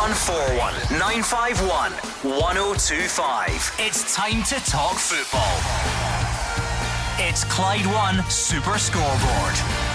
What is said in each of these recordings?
0141 951 1025. It's time to talk football. It's Clyde One Super Scoreboard.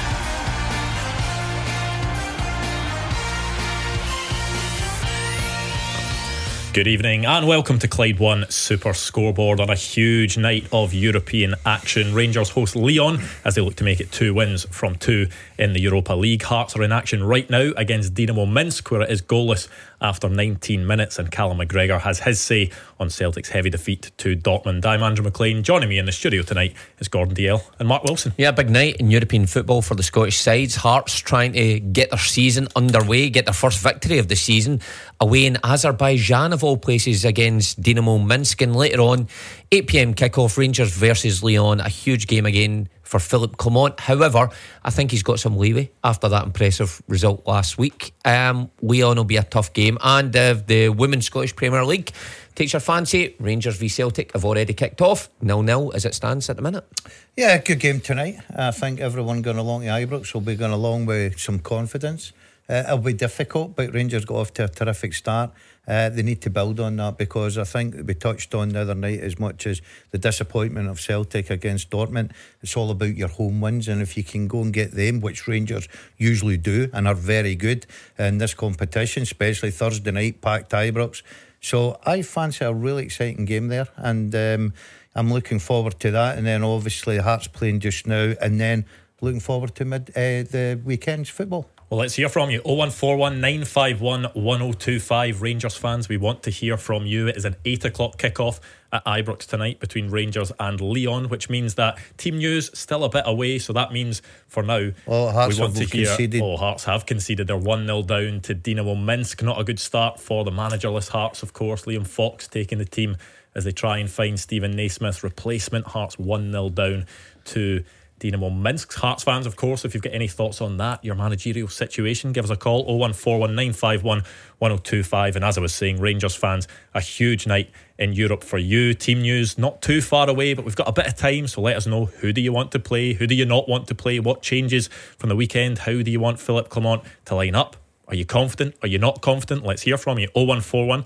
Good evening and welcome to Clyde One Super Scoreboard on a huge night of European action. Rangers host Lyon as they look to make it 2 wins from 2 in the Europa League. Hearts are in action right now against Dinamo Minsk, where it is goalless after 19 minutes, and Callum McGregor has his say on Celtic's heavy defeat to Dortmund. I'm Andrew McLean. Joining me in the studio tonight is Gordon Dalziel and Mark Wilson. Yeah, big night in European football for the Scottish sides. Hearts trying to get their season underway, get their first victory of the season away in Azerbaijan of all places against Dinamo Minsk, and later on 8pm kickoff, Rangers versus Lyon, a huge game again for Philippe Clement. However, I think he's got some leeway after that impressive result last week. Lyon will be a tough game, and the Women's Scottish Premier League takes your fancy. Rangers v Celtic have already kicked off 0-0 as it stands at the minute. Yeah, good game tonight. I think everyone going along to Ibrox will be going along with some confidence. It'll be difficult, but Rangers got off to a terrific start. They need to build on that, because I think we touched on the other night, as much as the disappointment of Celtic against Dortmund, it's all about your home wins, and if you can go and get them, which Rangers usually do and are very good in this competition, especially Thursday night, packed Ibrox. So I fancy a really exciting game there, and I'm looking forward to that. And then obviously Hearts playing just now, and then looking forward to the weekend's football. Well, let's hear from you. 0141 951 1025. Rangers fans, we want to hear from you. It is an 8 o'clock kickoff at Ibrox tonight between Rangers and Lyon, which means that team news still a bit away. So that means for now, Hearts we want to hear. conceded. Hearts have conceded. They're 1-0 down to Dinamo Minsk. Not a good start for the managerless Hearts, of course. Liam Fox taking the team as they try and find Stephen Naismith's replacement. Hearts 1-0 down to Dinamo Minsk. Hearts fans, of course, if you've got any thoughts on that, your managerial situation, give us a call. 0141 951 1025. And as I was saying, Rangers fans, a huge night in Europe for you. Team news not too far away, but we've got a bit of time, so let us know, who do you want to play, who do you not want to play, what changes from the weekend, how do you want Philippe Clement to line up? Are you confident? Are you not confident? Let's hear from you. 0141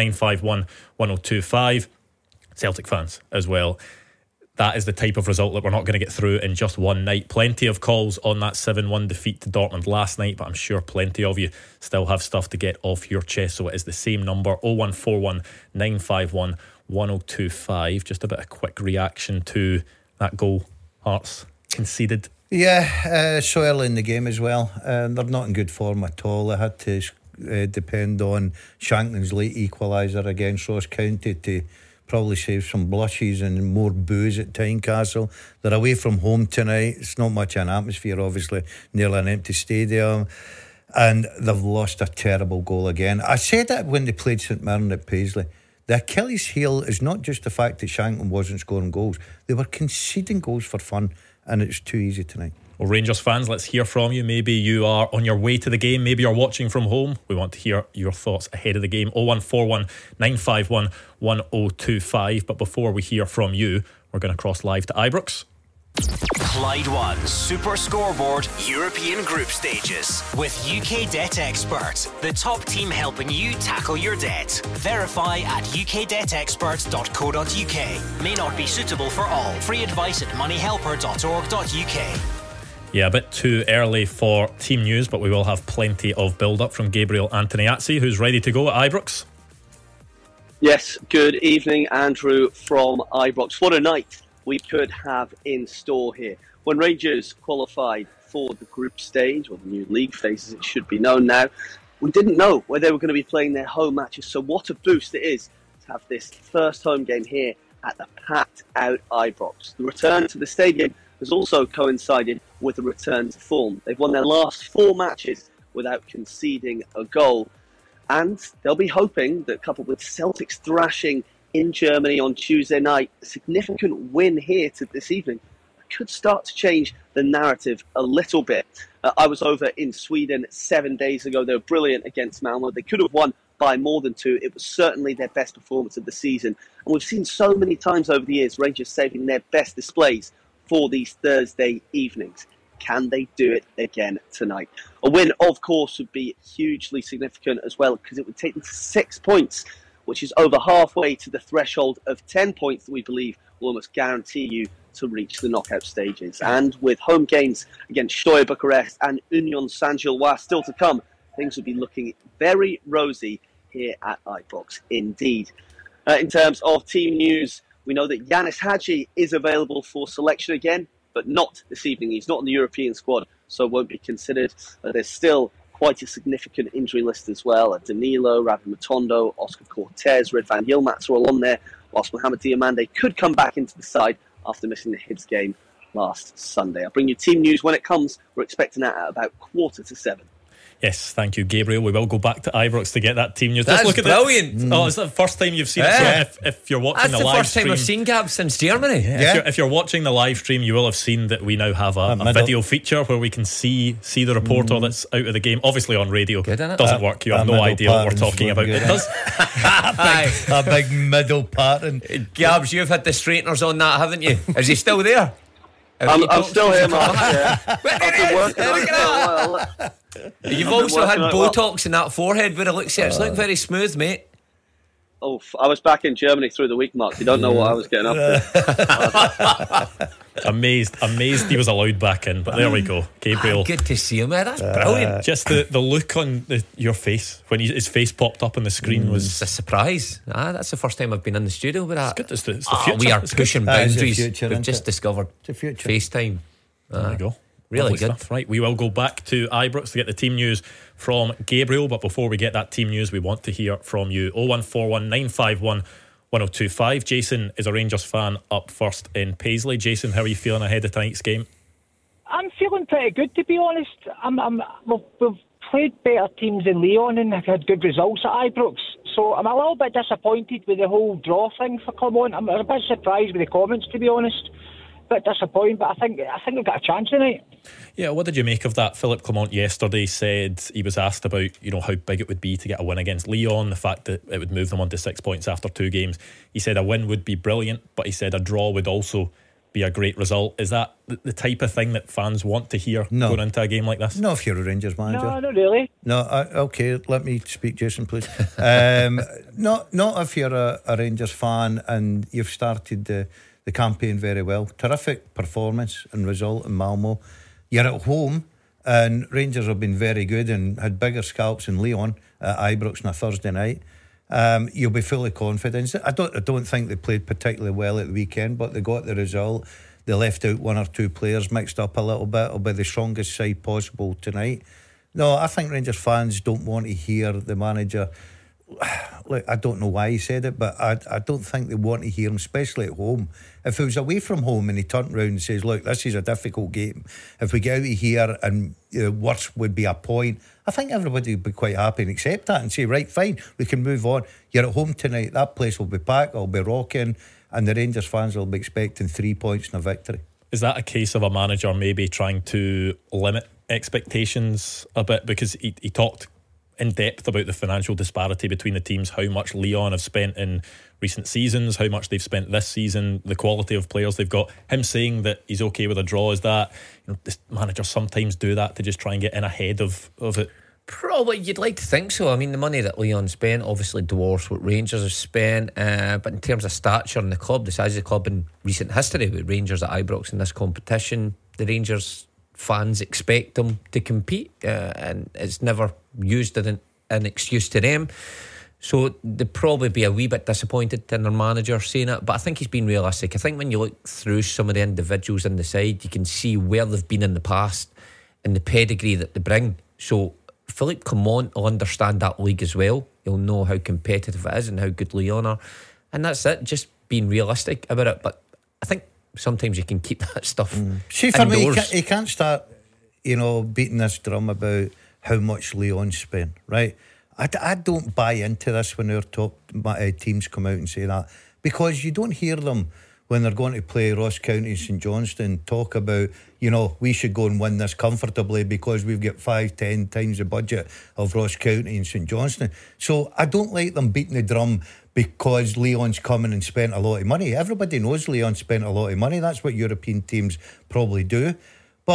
951 1025. Celtic fans as well, that is the type of result that we're not going to get through in just one night. Plenty of calls on that 7-1 defeat to Dortmund last night, but I'm sure plenty of you still have stuff to get off your chest, so it is the same number, 0141 951 1025. Just a bit of quick reaction to that goal Hearts conceded. Yeah, so early in the game as well. They're not in good form at all. They had to depend on Shanklin's late equaliser against Ross County to probably save some blushes and more boos at Tynecastle. They're away from home tonight. It's not much an atmosphere, obviously, nearly an empty stadium, and they've lost a terrible goal again. I said that when they played St Mirren at Paisley. The Achilles heel is not just the fact that Shanklin wasn't scoring goals. They were conceding goals for fun, and it's too easy tonight. Well, Rangers fans, let's hear from you. Maybe you are on your way to the game, maybe you're watching from home. We want to hear your thoughts ahead of the game. 0141 951 1025. But before we hear from you, we're going to cross live to Ibrox. Clyde One Super Scoreboard European Group Stages with UK Debt Expert, the top team helping you tackle your debt. Verify at ukdebtexpert.co.uk. May not be suitable for all. Free advice at moneyhelper.org.uk. Yeah, a bit too early for team news, but we will have plenty of build-up from Gabriel Antoniazzi, who's ready to go at Ibrox. Yes, good evening, Andrew from Ibrox. What a night we could have in store here. When Rangers qualified for the group stage, or the new league phase as it should be known now, we didn't know where they were going to be playing their home matches, so what a boost it is to have this first home game here at the packed out Ibrox. The return to the stadium has also coincided with a return to form. They've won their last 4 matches without conceding a goal, and they'll be hoping that, coupled with Celtic's thrashing in Germany on Tuesday night, a significant win here to this evening could start to change the narrative a little bit. I was over in Sweden 7 days ago. They were brilliant against Malmo. They could have won by more than 2. It was certainly their best performance of the season, and we've seen so many times over the years Rangers saving their best displays for these Thursday evenings. Can they do it again tonight? A win, of course, would be hugely significant as well, because it would take them to 6 points, which is over halfway to the threshold of 10 points that we believe will almost guarantee you to reach the knockout stages. And with home games against Steaua Bucharest and Union Saint-Gilloise still to come, things will be looking very rosy here at Ibrox indeed. In terms of team news, we know that Yanis Hadji is available for selection again, but not this evening. He's not in the European squad, so won't be considered. There's still quite a significant injury list as well. Danilo, Ravi Matondo, Oscar Cortez, Ridvan Yilmaz are all on there, whilst Mohamed Diomande could come back into the side after missing the Hibs game last Sunday. I'll bring you team news when it comes. We're expecting that at about 6:45. Yes, thank you, Gabriel. We will go back to Ibrox to get that team news. That's Just look brilliant. Oh, is that the first time you've seen it? So if you're watching That's the live first stream, time we've seen Gab since Germany. If you're watching the live stream, you will have seen that we now have a video feature where we can see the reporter that's out of the game. Obviously on radio Good, innit? doesn't work. You have no idea what we're talking about. Good, It does. A big middle pattern. Gabs, you've had the straighteners on that, haven't you? Is he still there? I'm still here, Mark. Yeah. I've been working on it for a while. You've also had working on it Botox in that forehead where it looks it's looking very smooth, mate. Oh, I was back in Germany through the week, Mark. You don't know what I was getting up to. Amazed he was allowed back in, but there we go. Gabriel, Good to see him, man. That's brilliant. just the look on your face when his face popped up on the screen was It's a surprise. That's the first time I've been in the studio with that. good. It's the future. We are It's pushing That is the boundaries. future, We've isn't just it? discovered The future. FaceTime. There we go. Really Lovely good. stuff. Right, we will go back to Ibrox to get the team news from Gabriel, but before we get that team news, we want to hear from you. 0141 951 1025. Jason is a Rangers fan up first in Paisley. Jason, how are you feeling ahead of tonight's game? I'm feeling pretty good, to be honest. We've played better teams than Leon and have had good results at Ibrox. So I'm a little bit disappointed with the whole draw thing for Clermont. I'm a bit surprised with the comments, to be honest. Bit disappointed, but I think we've got a chance tonight. Yeah, what did you make of that? Philip Clement yesterday said he was asked about, how big it would be to get a win against Lyon, the fact that it would move them on to 6 points after 2 games. He said a win would be brilliant, but he said a draw would also be a great result. Is that the type of thing that fans want to hear going into a game like this? No, if you're a Rangers manager. No, not really. No, okay, let me speak, Jason, please. Not if you're a Rangers fan and you've started the campaign very well. Terrific performance and result in Malmo. You're at home, and Rangers have been very good and had bigger scalps in Lyon at Ibrox on a Thursday night. You'll be fully confident. I don't think they played particularly well at the weekend, but they got the result. They left out 1 or 2 players, mixed up a little bit. It'll be the strongest side possible tonight. No, I think Rangers fans don't want to hear the manager. Look, I don't know why he said it, but I don't think they want to hear him, especially at home. If it was away from home and he turned around and says, look, this is a difficult game, if we get out of here and worst would be a point, I think everybody would be quite happy and accept that and say, right, fine, we can move on. You're at home tonight, that place will be packed, it'll be rocking, and the Rangers fans will be expecting 3 points and a victory. Is that a case of a manager maybe trying to limit expectations a bit? Because he talked in depth about the financial disparity between the teams, how much Lyon have spent in recent seasons, how much they've spent this season, the quality of players they've got. Him saying that he's okay with a draw, is that this managers sometimes do that to just try and get in ahead of it? Probably, you'd like to think so. I mean, the money that Leon spent obviously dwarfs what Rangers have spent, but in terms of stature in the club, the size of the club in recent history with Rangers at Ibrox in this competition, the Rangers fans expect them to compete, and it's never used as an excuse to them. So they'd probably be a wee bit disappointed in their manager saying it, but I think he's been realistic. I think when you look through some of the individuals in the side, you can see where they've been in the past and the pedigree that they bring. So Philippe Clement will understand that league as well. He'll know how competitive it is and how good Lyon are, and that's it, just being realistic about it. But I think sometimes you can keep that stuff See, for indoors. me, he can't start, beating this drum about how much Lyon spent, right? I don't buy into this when our top teams come out and say that, because you don't hear them when they're going to play Ross County and St Johnstone talk about, we should go and win this comfortably because we've got 5-10 times the budget of Ross County and St Johnstone. So I don't like them beating the drum because Lyon's come in and spent a lot of money. Everybody knows Lyon spent a lot of money. That's what European teams probably do. But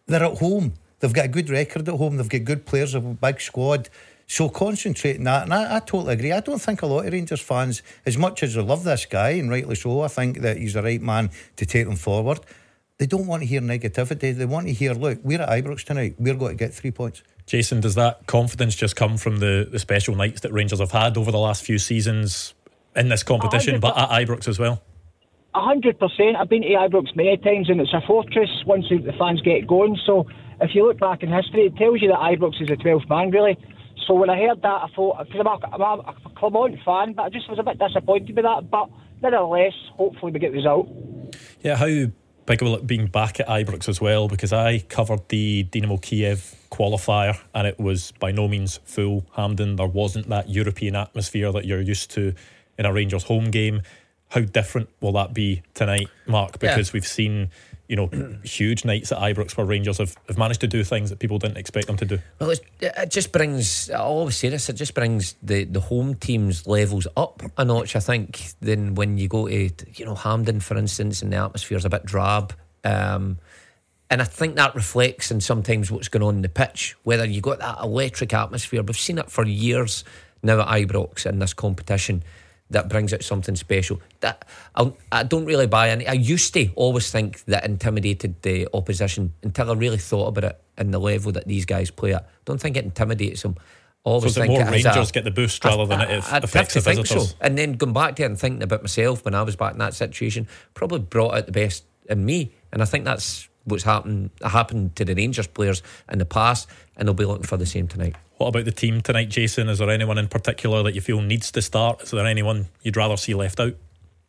They're at home. They've got a good record at home. They've got good players, a big squad. So concentrate on that. And I totally agree. I don't think a lot of Rangers fans, as much as they love this guy, and rightly so, I think that he's the right man to take them forward, they don't want to hear negativity. They want to hear, look, we're at Ibrox tonight, we're going to get 3 points. Jason, does that confidence just come from the special nights that Rangers have had over the last few seasons in this competition, but at Ibrox as well? 100%. I've been to Ibrox many times, and it's a fortress once the fans get going. So if you look back in history, it tells you that Ibrox is a 12th man, really. So when I heard that, I thought, because I'm a Clermont fan, but I just was a bit disappointed with that. But nevertheless, hopefully we get the result. Yeah, how big will it being back at Ibrox as well? Because I covered the Dynamo Kiev qualifier, and it was by no means full. Hampden, there wasn't that European atmosphere that you're used to in a Rangers home game. How different will that be tonight, Mark? Because we've seen, huge nights at Ibrox where Rangers have managed to do things that people didn't expect them to do. Well, it just brings, I always say this, it just brings the home team's levels up a notch, I think, than when you go to, Hampden, for instance, and the atmosphere's a bit drab. And I think that reflects in sometimes what's going on in the pitch, whether you got that electric atmosphere. We've seen it for years now at Ibrox in this competition. That brings out something special. That I don't really buy in. I used to always think that intimidated the opposition until I really thought about it in the level that these guys play at. Don't think it intimidates them. Always so think more Rangers get the boost rather than it affects the visitors. So. And then going back to it and thinking about myself when I was back in that situation, probably brought out the best in me. And I think that's what's happened to the Rangers players in the past, and they'll be looking for the same tonight. What about the team tonight, Jason? Is there anyone in particular that you feel needs to start? Is there anyone you'd rather see left out?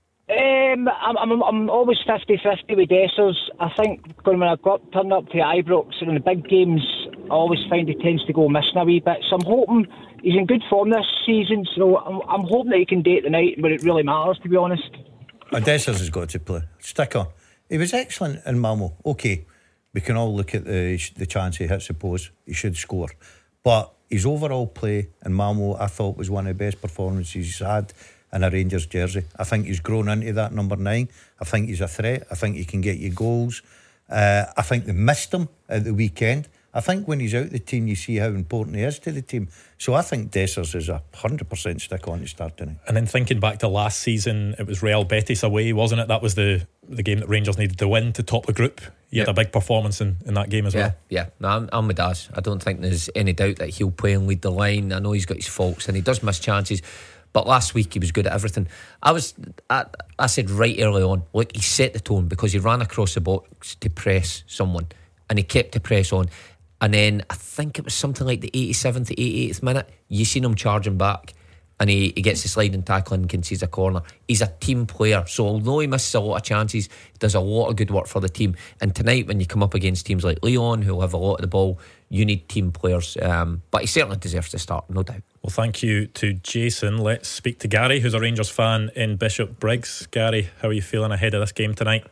I'm always 50-50 with Dessers. I think when I turned up to Ibrox and in the big games, I always find he tends to go missing a wee bit. So I'm hoping he's in good form this season. So I'm hoping that he can date the night when it really matters, to be honest. Dessers has got to play. Stick on. He was excellent in Malmo. Okay, we can all look at the chance he hits the post. He should score. But his overall play in Malmo, I thought, was one of the best performances he's had in a Rangers jersey. I think he's grown into that number 9. I think he's a threat. I think he can get you goals. I think they missed him at the weekend. I think when he's out the team, you see how important he is to the team. So I think Dessers is 100% stick on to start tonight. And then thinking back to last season, it was Real Betis away, wasn't it? That was the game that Rangers needed to win to top the group. He had a big performance in that game as well. Yeah, no, I'm with Daz. I don't think there's any doubt that he'll play and lead the line. I know he's got his faults and he does miss chances, but last week he was good at everything. I said right early on, look, he set the tone because he ran across the box to press someone and he kept the press on. And then I think it was something like the 87th to 88th minute, you seen him charging back and he gets the sliding tackle and concedes a corner. He's a team player, so although he misses a lot of chances, he does a lot of good work for the team. And tonight when you come up against teams like Lyon, who'll have a lot of the ball, you need team players. But he certainly deserves to start, no doubt. Well, thank you to Jason. Let's speak to Gary, who's a Rangers fan in Bishop Briggs. Gary, how are you feeling ahead of this game tonight?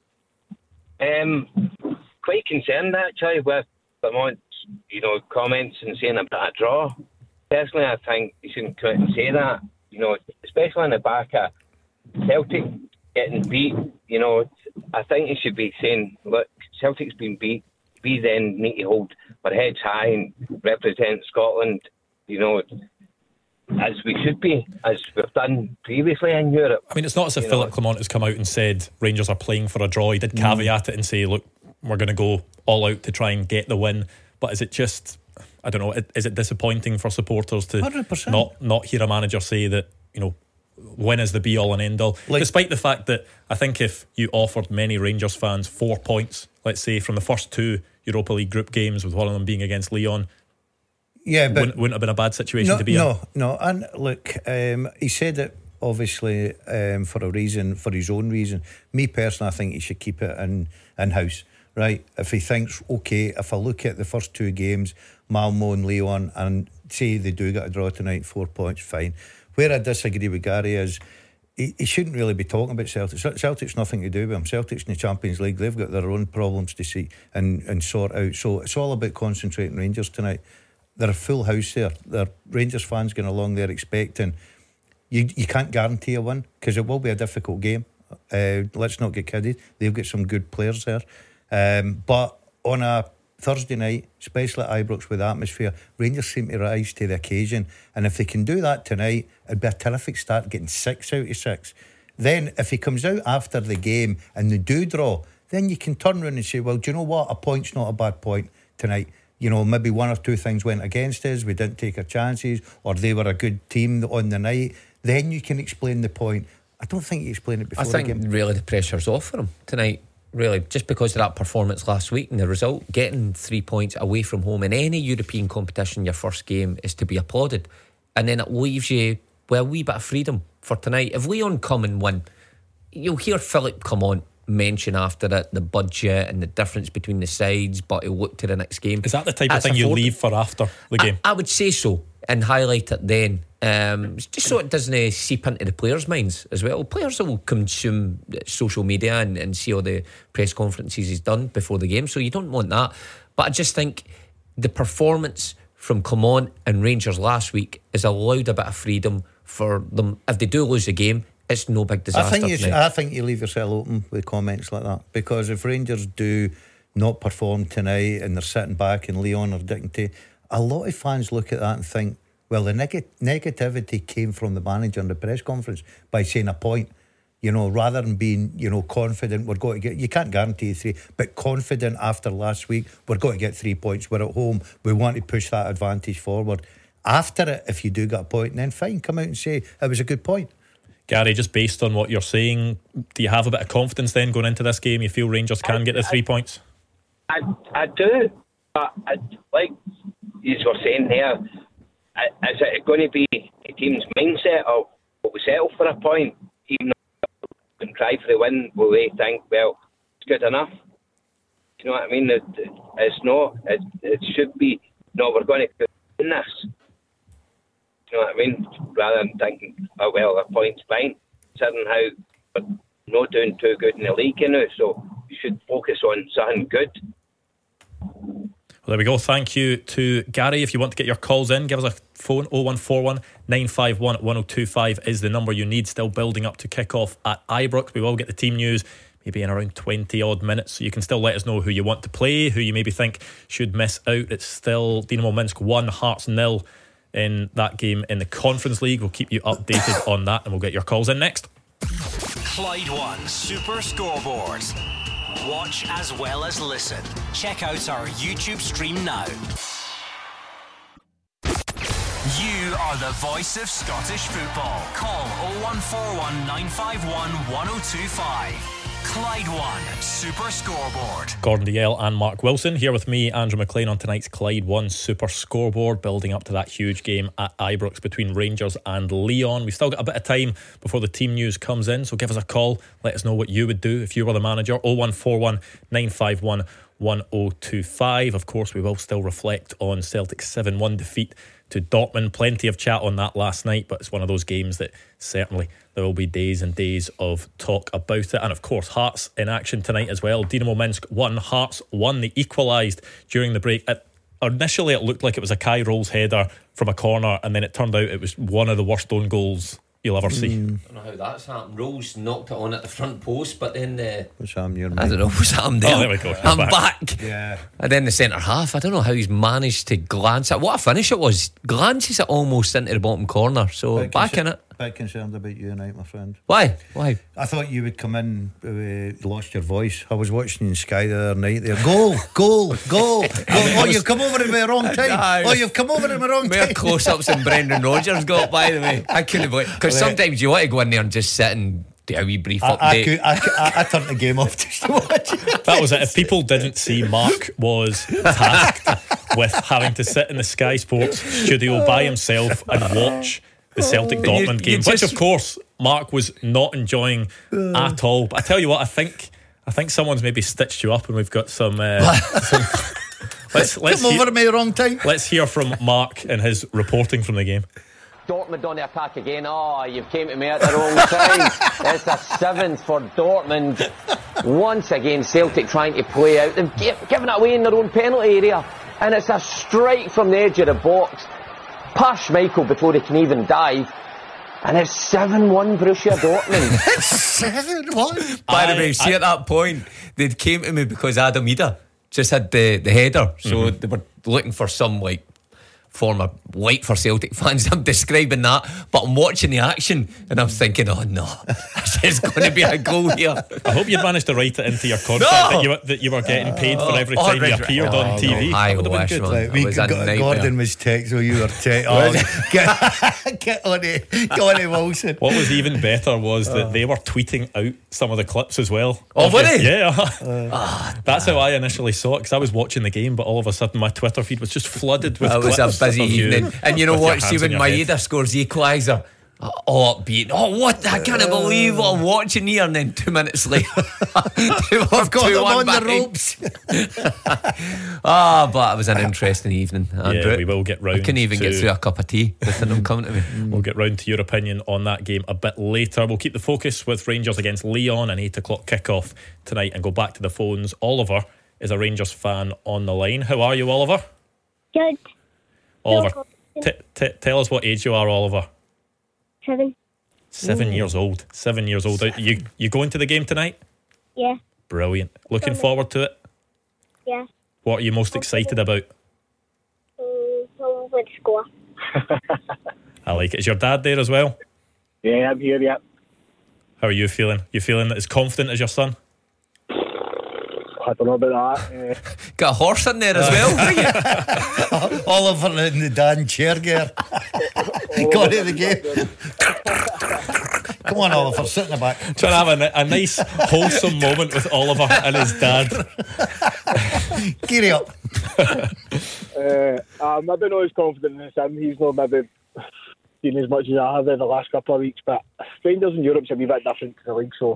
Quite concerned actually with Clermont's, comments and saying about a draw. Personally, I think you shouldn't come out and say that. Especially on the back of Celtic getting beat. I think you should be saying, look, Celtic's been beat. We then need to hold our heads high and represent Scotland, as we should be, as we've done previously in Europe. I mean, it's not as if Philip Clement has come out and said Rangers are playing for a draw. He did caveat it and say, look, we're going to go all out to try and get the win. But is it just, I don't know, is it disappointing for supporters to 100%. not hear a manager say that, win is the be all and end all, despite the fact that I think if you offered many Rangers fans 4 points, let's say from the first 2 Europa League group games, with one of them being against Lyon, but wouldn't have been a bad situation to be in. No, and look, he said it obviously for a reason, for his own reason. Me personally, I think he should keep it in-house. Right, if he thinks, okay, if I look at the first 2 games, Malmo and Lyon, and say they do get a draw tonight, 4 points, fine. Where I disagree with Gary is he shouldn't really be talking about Celtic. Celtic's nothing to do with him. Celtic's in the Champions League. They've got their own problems to see and sort out. So it's all about concentrating Rangers tonight. They're a full house there. They're Rangers fans going along there expecting. You can't guarantee a win because it will be a difficult game. Let's not get kidded. They've got some good players there. But on a Thursday night, especially at Ibrox with the atmosphere, Rangers seem to rise to the occasion. And if they can do that tonight, it'd be a terrific start, getting 6 out of 6. Then if he comes out after the game and they do draw, then you can turn around and say, well, do you know what? A point's not a bad point tonight. You know, maybe 1 or 2 things went against us. We didn't take our chances, or they were a good team on the night. Then you can explain the point. I don't think you explain it before the game. I think really the pressure's off for him tonight. Really, just because of that performance last week and the result, getting 3 points away from home in any European competition, your first game, is to be applauded. And then it leaves you with a wee bit of freedom for tonight. If Leon come and win, you'll hear Philip come on mention after it the budget and the difference between the sides, but he'll look to the next game. Is that the type of thing you leave for after the game? I would say so, and highlight it then. Just so it doesn't seep into the players' minds as well. Players will consume social media and see all the press conferences he's done before the game, so you don't want that. But I just think the performance from Clement and Rangers last week has allowed a bit of freedom for them. If they do lose the game, it's no big disaster. I think you leave yourself open with comments like that, because if Rangers do not perform tonight and they're sitting back and Leon are dictating, a lot of fans look at that and think, well, the negativity came from the manager in the press conference by saying a point, you know, rather than being, you know, confident we're going to get, you can't guarantee 3, but confident after last week, we're going to get 3 points, we're at home, we want to push that advantage forward. After it, if you do get a point, then fine, come out and say it was a good point. Gary, just based on what you're saying, do you have a bit of confidence then going into this game? You feel Rangers can get the 3 points? I do, but like you were saying there, is it going to be a team's mindset, or will we settle for a point even though we can try for the win? Will they think, well, it's good enough? You know what I mean? It's not. It should be, no, we're going to win this. You know what I mean? Rather than thinking, oh well, a point's fine, considering how we're not doing too good in the league, you know, so you should focus on something good. Well, there we go. Thank you to Gary. If you want to get your calls in, give us a phone. 0141 951 1025 is the number you need. Still building up to kick off at Ibrox. We will get the team news maybe in around 20 odd minutes, so you can still let us know who you want to play, who you maybe think should miss out. It's still Dinamo Minsk 1, Hearts 0 in that game in the Conference League. We'll keep you updated on that, and we'll get your calls in next. Clyde One Super Scoreboard. Watch as well as listen. Check out our YouTube stream now. You are the voice of Scottish football. Call 0141 951 1025. Clyde One Super Scoreboard. Gordon Dalziel and Mark Wilson here with me, Andrew McLean, on tonight's Clyde One Super Scoreboard, building up to that huge game at Ibrox between Rangers and Leon. We've still got a bit of time before the team news comes in, so give us a call. Let us know what you would do if you were the manager. 0141 951 1025. Of course, we will still reflect on Celtic's 7-1 defeat to Dortmund. Plenty of chat on that last night, but it's one of those games that certainly there will be days and days of talk about it. And of course, Hearts in action tonight as well. Dinamo Minsk 1, Hearts 1. They equalised during the break. Initially it looked like it was a Kai Rolls header from a corner, and then it turned out it was one of the worst own goals you'll ever see. I don't know how that's happened. Rolls knocked it on at the front post, but then what's happened here, I don't know what's happened there. Oh, there we go. I'm back. Yeah. And then the centre half, I don't know how he's managed to glance at what a finish it was. Glances it almost into the bottom corner. So back in it. Bit concerned about you tonight, my friend. Why? I thought you would come in, lost your voice. I was watching Sky the other night there. Goal. Oh, you've come over at the wrong time. You've come over at the wrong time. More close-ups than Brendan Rodgers got, by the way. I couldn't believe it. Because sometimes you want to go in there and just sit and do a wee brief update. I turned the game off just to watch it. That was it. If people didn't see, Mark was tasked with having to sit in the Sky Sports studio by himself and watch the Celtic Dortmund game, which of course Mark was not enjoying at all. But I tell you what, I think someone's maybe stitched you up, and we've got some. Let's come over at me the wrong time. Let's hear from Mark and his reporting from the game. Dortmund on the attack again. You've came to me at the wrong time. It's a 7th for Dortmund. Once again, Celtic trying to play out. They've given it away in their own penalty area, and it's a strike from the edge of the box past Schmeichel before he can even dive, and it's 7-1 Borussia Dortmund. It's 7-1. By the way, see at that point, they came to me because Adam Ida just had the header, so they were looking for some like former white for Celtic fans. I'm describing that, but I'm watching the action and I'm thinking, oh no, there's going to be a goal here. I hope you'd managed to write it into your contract that you were getting paid for every time you appeared on TV. I That would have wish, been good. man. It was a nightmare. Gordon was texting, you were texting. Get on it, Wilson. What was even better was that they were tweeting out some of the clips as well. Oh, were they? Yeah. That's how I initially saw it, because I was watching the game, but all of a sudden my Twitter feed was just flooded with clips. It was a busy evening. And you know what? See, when Maeda scores the equaliser, upbeat. Oh, what? I can't believe what I'm watching here. And then 2 minutes later, I've got them on the ropes. But it was an interesting evening, Andrew. Yeah, we will get round. I couldn't even get through a cup of tea without them coming to me. We'll get round to your opinion on that game a bit later. We'll keep the focus with Rangers against Leon, an 8 o'clock kickoff tonight, and go back to the phones. Oliver is a Rangers fan on the line. How are you, Oliver? Good. Oliver, tell us what age you are, Oliver. 7. 7 years old. 7 years old. You going to the game tonight? Yeah. Brilliant. Looking forward to it? Yeah. What are you most excited about? Someone would score. I like it. Is your dad there as well? Yeah, I'm here, yeah. How are you feeling? You feeling as confident as your son? I don't know about that. Got a horse in there as well. Oliver in the Dan Chairgear. Got to the game. Come on, Oliver, sit in the back. Trying to have a nice wholesome moment with Oliver and his dad. Gear it up. I'm maybe not as confident as him. He's not maybe seen as much as I have in the last couple of weeks, but Rangers in Europe's a wee bit different to the league, so.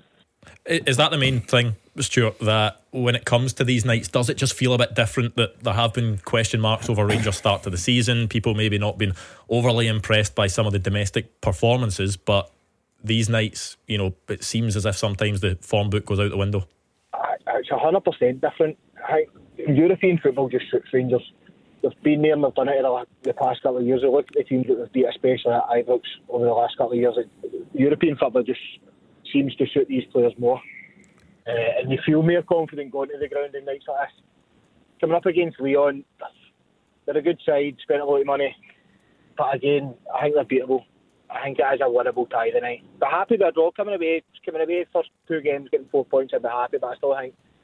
Is that the main thing, Stuart, that when it comes to these nights, does it just feel a bit different, that there have been question marks over Rangers' start to the season, people maybe not been overly impressed by some of the domestic performances, but these nights, you know, it seems as if sometimes the form book goes out the window? It's 100% different. I think European football just suits Rangers. They've been there and they've done it the past couple of years. They look at the teams that they've beat, especially at Ibrox over the last couple of years. European football just seems to suit these players more, and you feel more confident going to the ground in nights like this. Coming up against Leon, they're a good side, spent a lot of money, but again, I think they're beatable. I think it is a winnable tie tonight. But happy with a draw coming away first 2 games, getting 4 points. I'd be happy, but I still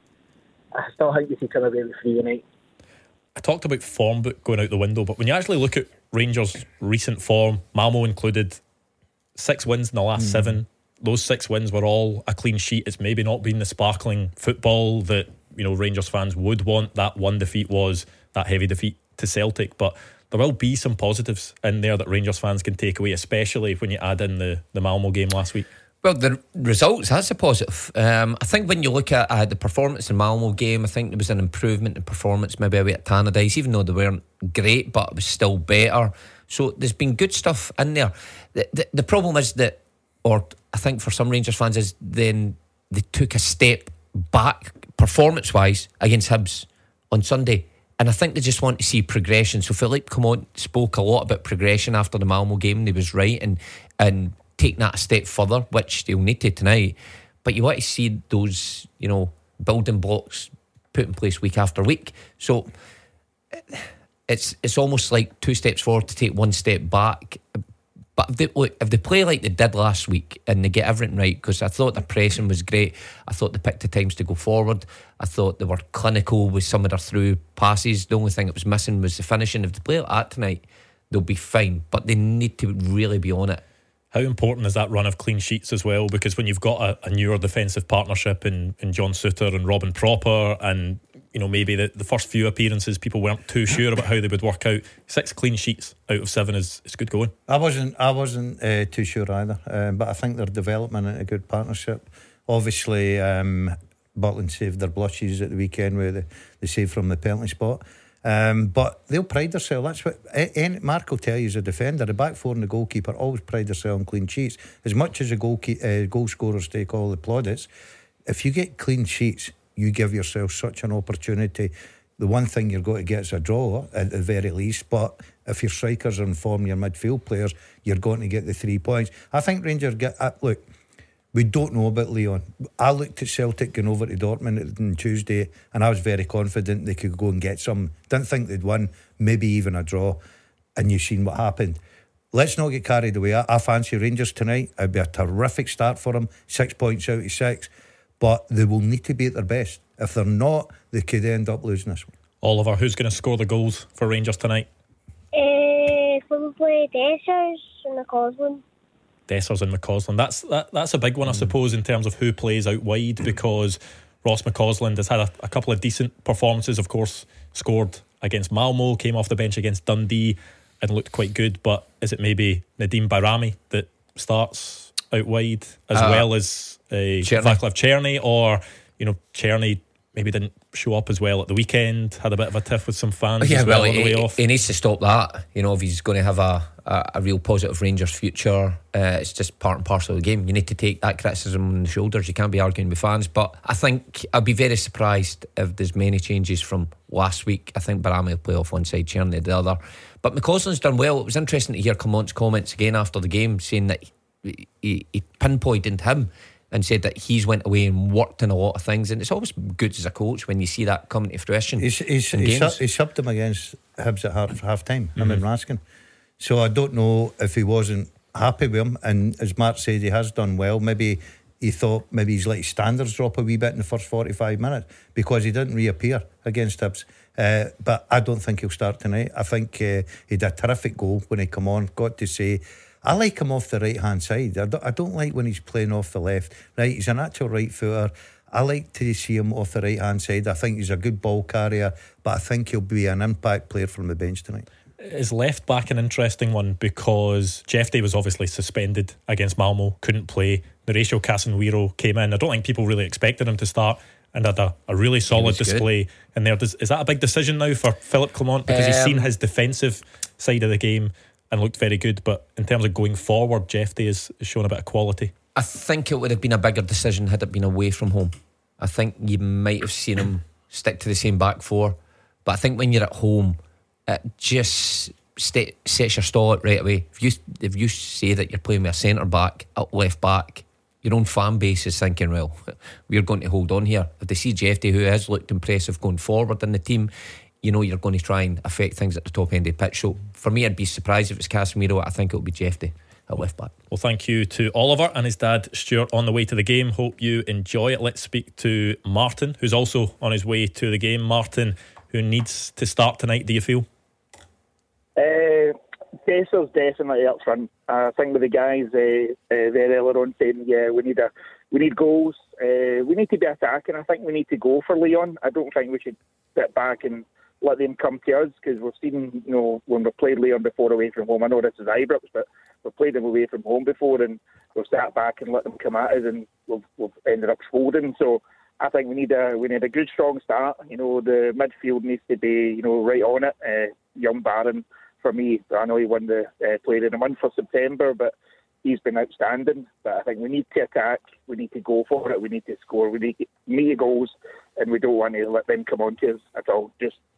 think you can come away with 3 tonight. I talked about form book going out the window, but when you actually look at Rangers' recent form, Malmo included, 6 wins in the last 7. Those 6 wins were all a clean sheet. It's maybe not been the sparkling football that, you know, Rangers fans would want. That one defeat was that heavy defeat to Celtic, but there will be some positives in there that Rangers fans can take away, especially when you add in the Malmo game last week. Well, the results, that's a positive. I think when you look at the performance in Malmo game, I think there was an improvement in performance maybe away at Tannadice, even though they weren't great, but it was still better. So there's been good stuff in there. The problem is that, or I think for some Rangers fans, is then they took a step back performance-wise against Hibs on Sunday. And I think they just want to see progression. So Philippe Clement spoke a lot about progression after the Malmo game, and he was right, and taking that a step further, which they'll need to tonight. But you want to see those, you know, building blocks put in place week after week. So it's almost like 2 steps forward to take 1 step back. But if they play like they did last week and they get everything right, because I thought the pressing was great, I thought they picked the times to go forward, I thought they were clinical with some of their through passes. The only thing that was missing was the finishing. If they play like that tonight, they'll be fine, but they need to really be on it. How important is that run of clean sheets as well? Because when you've got a newer defensive partnership in John Souttar and Robin Proper, and you know, maybe the first few appearances people weren't too sure about how they would work out, 6 clean sheets out of 7 is good going. I wasn't too sure either, but I think they're developing in a good partnership. Obviously, Butland saved their blushes at the weekend with the save from the penalty spot. But they'll pride themselves. That's what Mark will tell you as a defender. The back four and the goalkeeper always pride themselves on clean sheets. As much as the goal scorers take all the plaudits, if you get clean sheets, you give yourself such an opportunity. The one thing you're going to get is a draw at the very least, but if your strikers are in form, your midfield players, you're going to get the 3 points. I think Rangers get look, We don't know about Leon. I looked at Celtic going over to Dortmund on Tuesday, and I was very confident they could go and get some. Didn't think they'd win, maybe even a draw. And you've seen what happened. Let's not get carried away. I fancy Rangers tonight. It'd be a terrific start for them. 6 points out of 6. But they will need to be at their best. If they're not, they could end up losing this one. Oliver, who's going to score the goals for Rangers tonight? Probably Dessers and McCausland. Dessers and McCausland. That's a big one, I suppose, in terms of who plays out wide, because Ross McCausland has had a couple of decent performances. Of course, scored against Malmo, came off the bench against Dundee and looked quite good. But is it maybe Nadim Bayrami that starts out wide as well as Vaclav Černý, or Černý maybe didn't show up as well at the weekend, had a bit of a tiff with some fans as well on the way off. He needs to stop that. If he's going to have a real positive Rangers future, it's just part and parcel of the game. You need to take that criticism on the shoulders. You can't be arguing with fans. But I think I'd be very surprised if there's many changes from last week. I think Bayrami will play off one side, Černý the other. But McCausland's done well. It was interesting to hear Clement's comments again after the game, saying that he pinpointed him and said that he's went away and worked on a lot of things, and it's always good as a coach when you see that coming to fruition. He subbed him against Hibs at half time, him and Raskin. So I don't know if he wasn't happy with him, and as Mark said, he has done well. Maybe he thought maybe his standards drop a wee bit in the first 45 minutes because he didn't reappear against Hibs. But I don't think he'll start tonight. I think he did a terrific goal when he come on. Got to say, I like him off the right hand side. I don't like when he's playing off the left. Right, he's a natural right footer. I like to see him off the right hand side. I think he's a good ball carrier, but I think he'll be an impact player from the bench tonight. Is left back an interesting one, because Jeff Day was obviously suspended against Malmo, couldn't play. Mauricio Casemiro came in. I don't think people really expected him to start, and had a really solid display in there. Is that a big decision now for Philippe Clement? Because he's seen his defensive side of the game and looked very good, but in terms of going forward, Jeff Day has shown a bit of quality. I think it would have been a bigger decision had it been away from home. I think you might have seen him stick to the same back four, but I think when you're at home, it just sets your stall right away. If you say that you're playing with a centre back at left back, your own fan base is thinking, well, we're going to hold on here. If they see Jeff Day, who has looked impressive going forward in the team, you're going to try and affect things at the top end of the pitch. So for me, I'd be surprised if it's Casemiro. I think it'll be Jeff Day at left back. Well, thank you to Oliver and his dad Stuart on the way to the game. Hope you enjoy it. Let's speak to Martin, who's also on his way to the game. Martin, who needs to start tonight, do you feel? Dessers definitely up front. I think with the guys very earlier on saying, we need goals. We need to be attacking. I think we need to go for Leon. I don't think we should sit back and let them come to us, because we've seen, when we've played Leon before away from home. I know this is Ibrox, but we've played them away from home before, and we've sat back and let them come at us, and we've ended up folding. So I think we need a good strong start. The midfield needs to be right on it. Young Barron, for me, I know he won the Player of the Month for September, but he's been outstanding. But I think we need to attack, we need to go for it, we need to score, we need to make goals, and we don't want to let them come on to us at all.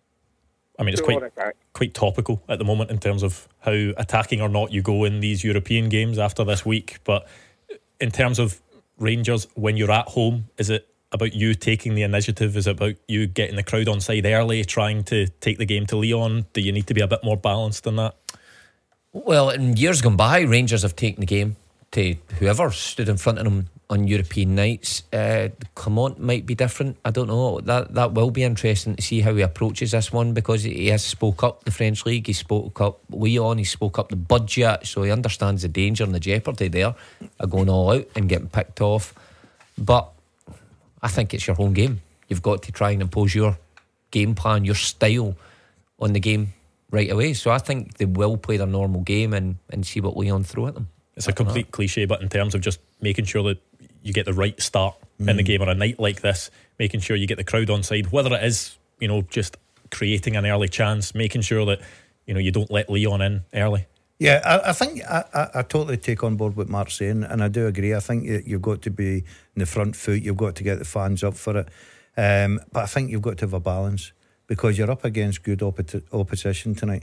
It's quite topical at the moment in terms of how attacking or not you go in these European games after this week. But in terms of Rangers, when you're at home, is it about you taking the initiative? Is it about you getting the crowd on side early, trying to take the game to Leon? Do you need to be a bit more balanced than that? Well, in years gone by, Rangers have taken the game to whoever stood in front of them on European nights. Clement might be different. I don't know. That will be interesting to see how he approaches this one, because he has spoke up the French League, he spoke up Lyon, he spoke up the budget, so he understands the danger and the jeopardy there of going all out and getting picked off. But I think it's your home game. You've got to try and impose your game plan, your style on the game right away. So I think they will play their normal game and see what Leon throw at them. It's a complete cliche, but in terms of just making sure that you get the right start in the game on a night like this, making sure you get the crowd on side, whether it is, just creating an early chance, making sure that, you don't let Leon in early. Yeah, I think I totally take on board what Mark's saying, and I do agree. I think you've got to be in the front foot, you've got to get the fans up for it. But I think you've got to have a balance, because you're up against good opposition tonight.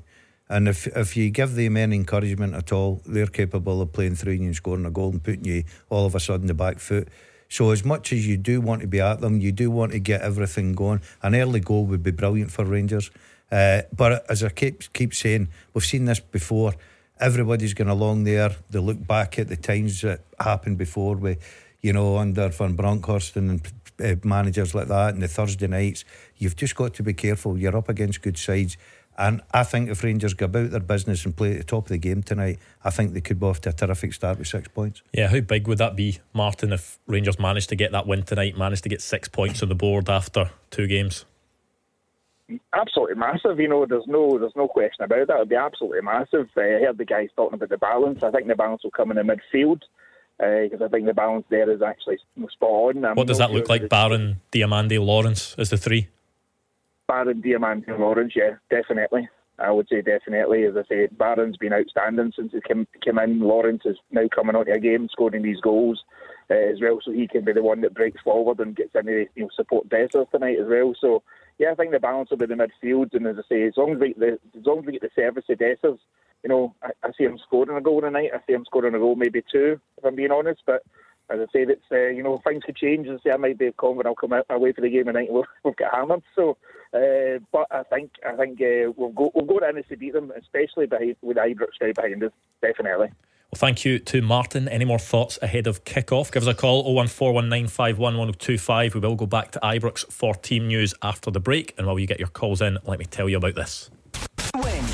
And if you give them any encouragement at all, they're capable of playing through you and scoring a goal and putting you all of a sudden the back foot. So as much as you do want to be at them, you do want to get everything going. An early goal would be brilliant for Rangers. But as I keep saying, we've seen this before. Everybody's going along there. They look back at the times that happened before with, under Van Bronckhorst and managers like that, and the Thursday nights. You've just got to be careful. You're up against good sides. And I think if Rangers go about their business and play at the top of the game tonight, I think they could be off to a terrific start with 6 points. Yeah, how big would that be, Martin, if Rangers managed to get that win tonight, managed to get 6 points on the board after 2 games? Absolutely massive. There's no question about that. It'll be absolutely massive. I heard the guys talking about the balance. I think the balance will come in the midfield, because I think the balance there is actually spot on. What does that look like? Barron, Diamande, Lawrence as the 3? Barron, Diamande and Lawrence, yeah, definitely. I would say definitely. As I say, Barron's been outstanding since he came in. Lawrence is now coming onto a game, scoring these goals as well, so he can be the one that breaks forward and gets into support Dessers tonight as well. So yeah, I think the balance will be the midfield, and as I say, as long as we get the service of Dessers, I see him scoring a goal tonight. I see him scoring a goal, maybe 2, if I'm being honest. But as I say, that's things could change. As I say, I might be confident I'll come out away for the game tonight. We'll get hammered. So, but I think we'll go to Ennis to beat them, especially with Ibrox right behind us. Definitely. Well, thank you to Martin. Any more thoughts ahead of kick-off? Give us a call, 01419511025. We will go back to Ibrox for team news after the break. And while you get your calls in, let me tell you about this. Win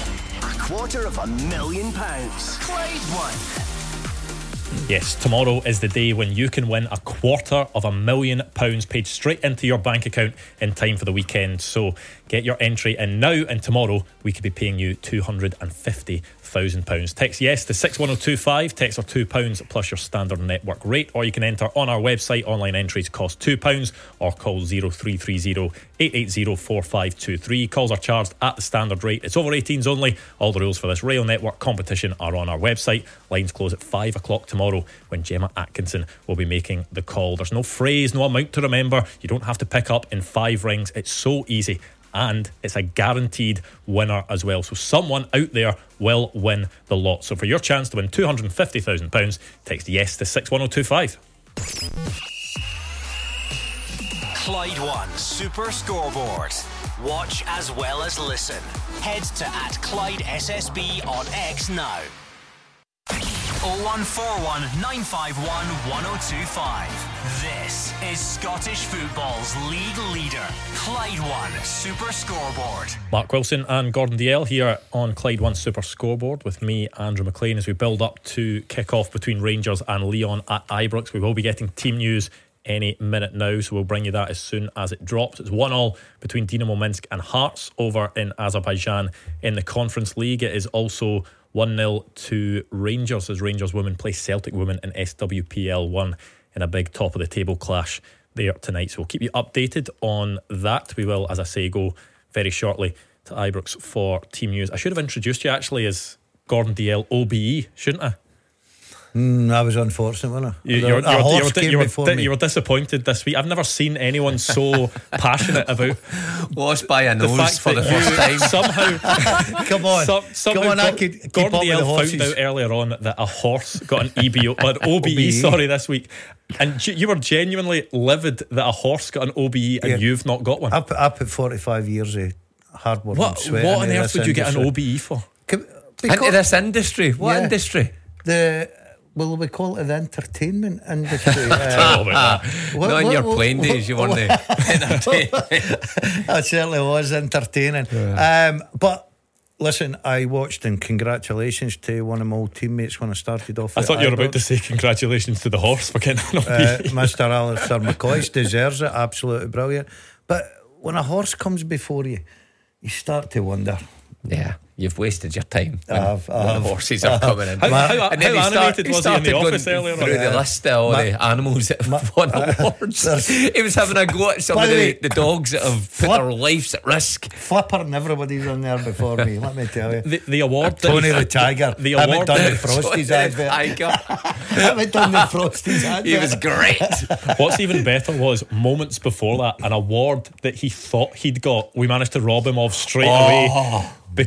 £250,000. Clyde One. Yes, tomorrow is the day when you can win £250,000 paid straight into your bank account in time for the weekend. So get your entry in now, and tomorrow we could be paying you £250,000. Text yes to 61025. Text are £2 plus your standard network rate, or you can enter on our website. Online entries cost £2, or call 0330 880 4523. Calls are charged at the standard rate. It's over 18s only. All the rules for this rail network competition are on our website. Lines close at 5 o'clock tomorrow when Gemma Atkinson will be making the call. There's no phrase, no amount to remember. You don't have to pick up in 5 rings. It's so easy, and it's a guaranteed winner as well. So someone out there will win the lot. So for your chance to win £250,000, text yes to 61025. Clyde One Super Scoreboard. Watch as well as listen. Head to @ClydeSSB on X now. 0141 951 1025. This is Scottish football's league leader, Clyde One Super Scoreboard. Mark Wilson and Gordon Dalziel here on Clyde One Super Scoreboard with me, Andrew McLean, as we build up to kick-off between Rangers and Lyon at Ibrox. We will be getting team news any minute now, so we'll bring you that as soon as it drops. It's 1-1 between Dinamo Minsk and Hearts over in Azerbaijan in the Conference League. It is also 1-0 to Rangers as Rangers women play Celtic women in SWPL 1 in a big top of the table clash there tonight. So we'll keep you updated on that. We will, as I say, go very shortly to Ibrox for team news. I should have introduced you actually as Gordon Dalziel OBE, shouldn't I? I was unfortunate, wasn't I? You were disappointed this week. I've never seen anyone so passionate about lost by a nose for the first time. Somehow, come on, Gordon Dalziel found out earlier on that a horse got an OBE, sorry, this week, and you were genuinely livid that a horse got an OBE and you've not got one. I put 45 years of hard work and sweat. What on earth would you get an OBE for? Into this industry? What industry? Well, we call it the entertainment industry. Not in your playing days, you weren't entertaining. That certainly was entertaining. But listen, I watched, and congratulations to one of my old teammates when I started off. I thought you were about to say congratulations to the horse for getting an OBE. Mr. Alistair McCoy deserves it, absolutely brilliant. But when a horse comes before you, you start to wonder. Yeah, you've wasted your time when the horses are coming in. How animated was he in the office earlier on? Through the list of all the animals that have won awards. He was having a go at some of the dogs that have put their lives at risk. Flipper and everybody's in there before me, let me tell you. The award, Tony the Tiger. The award, done the Frosties advert. Haven't done the Frosties advert. He was great. What's even better was moments before that, an award that he thought he'd got, we managed to rob him of straight away. Because Gordon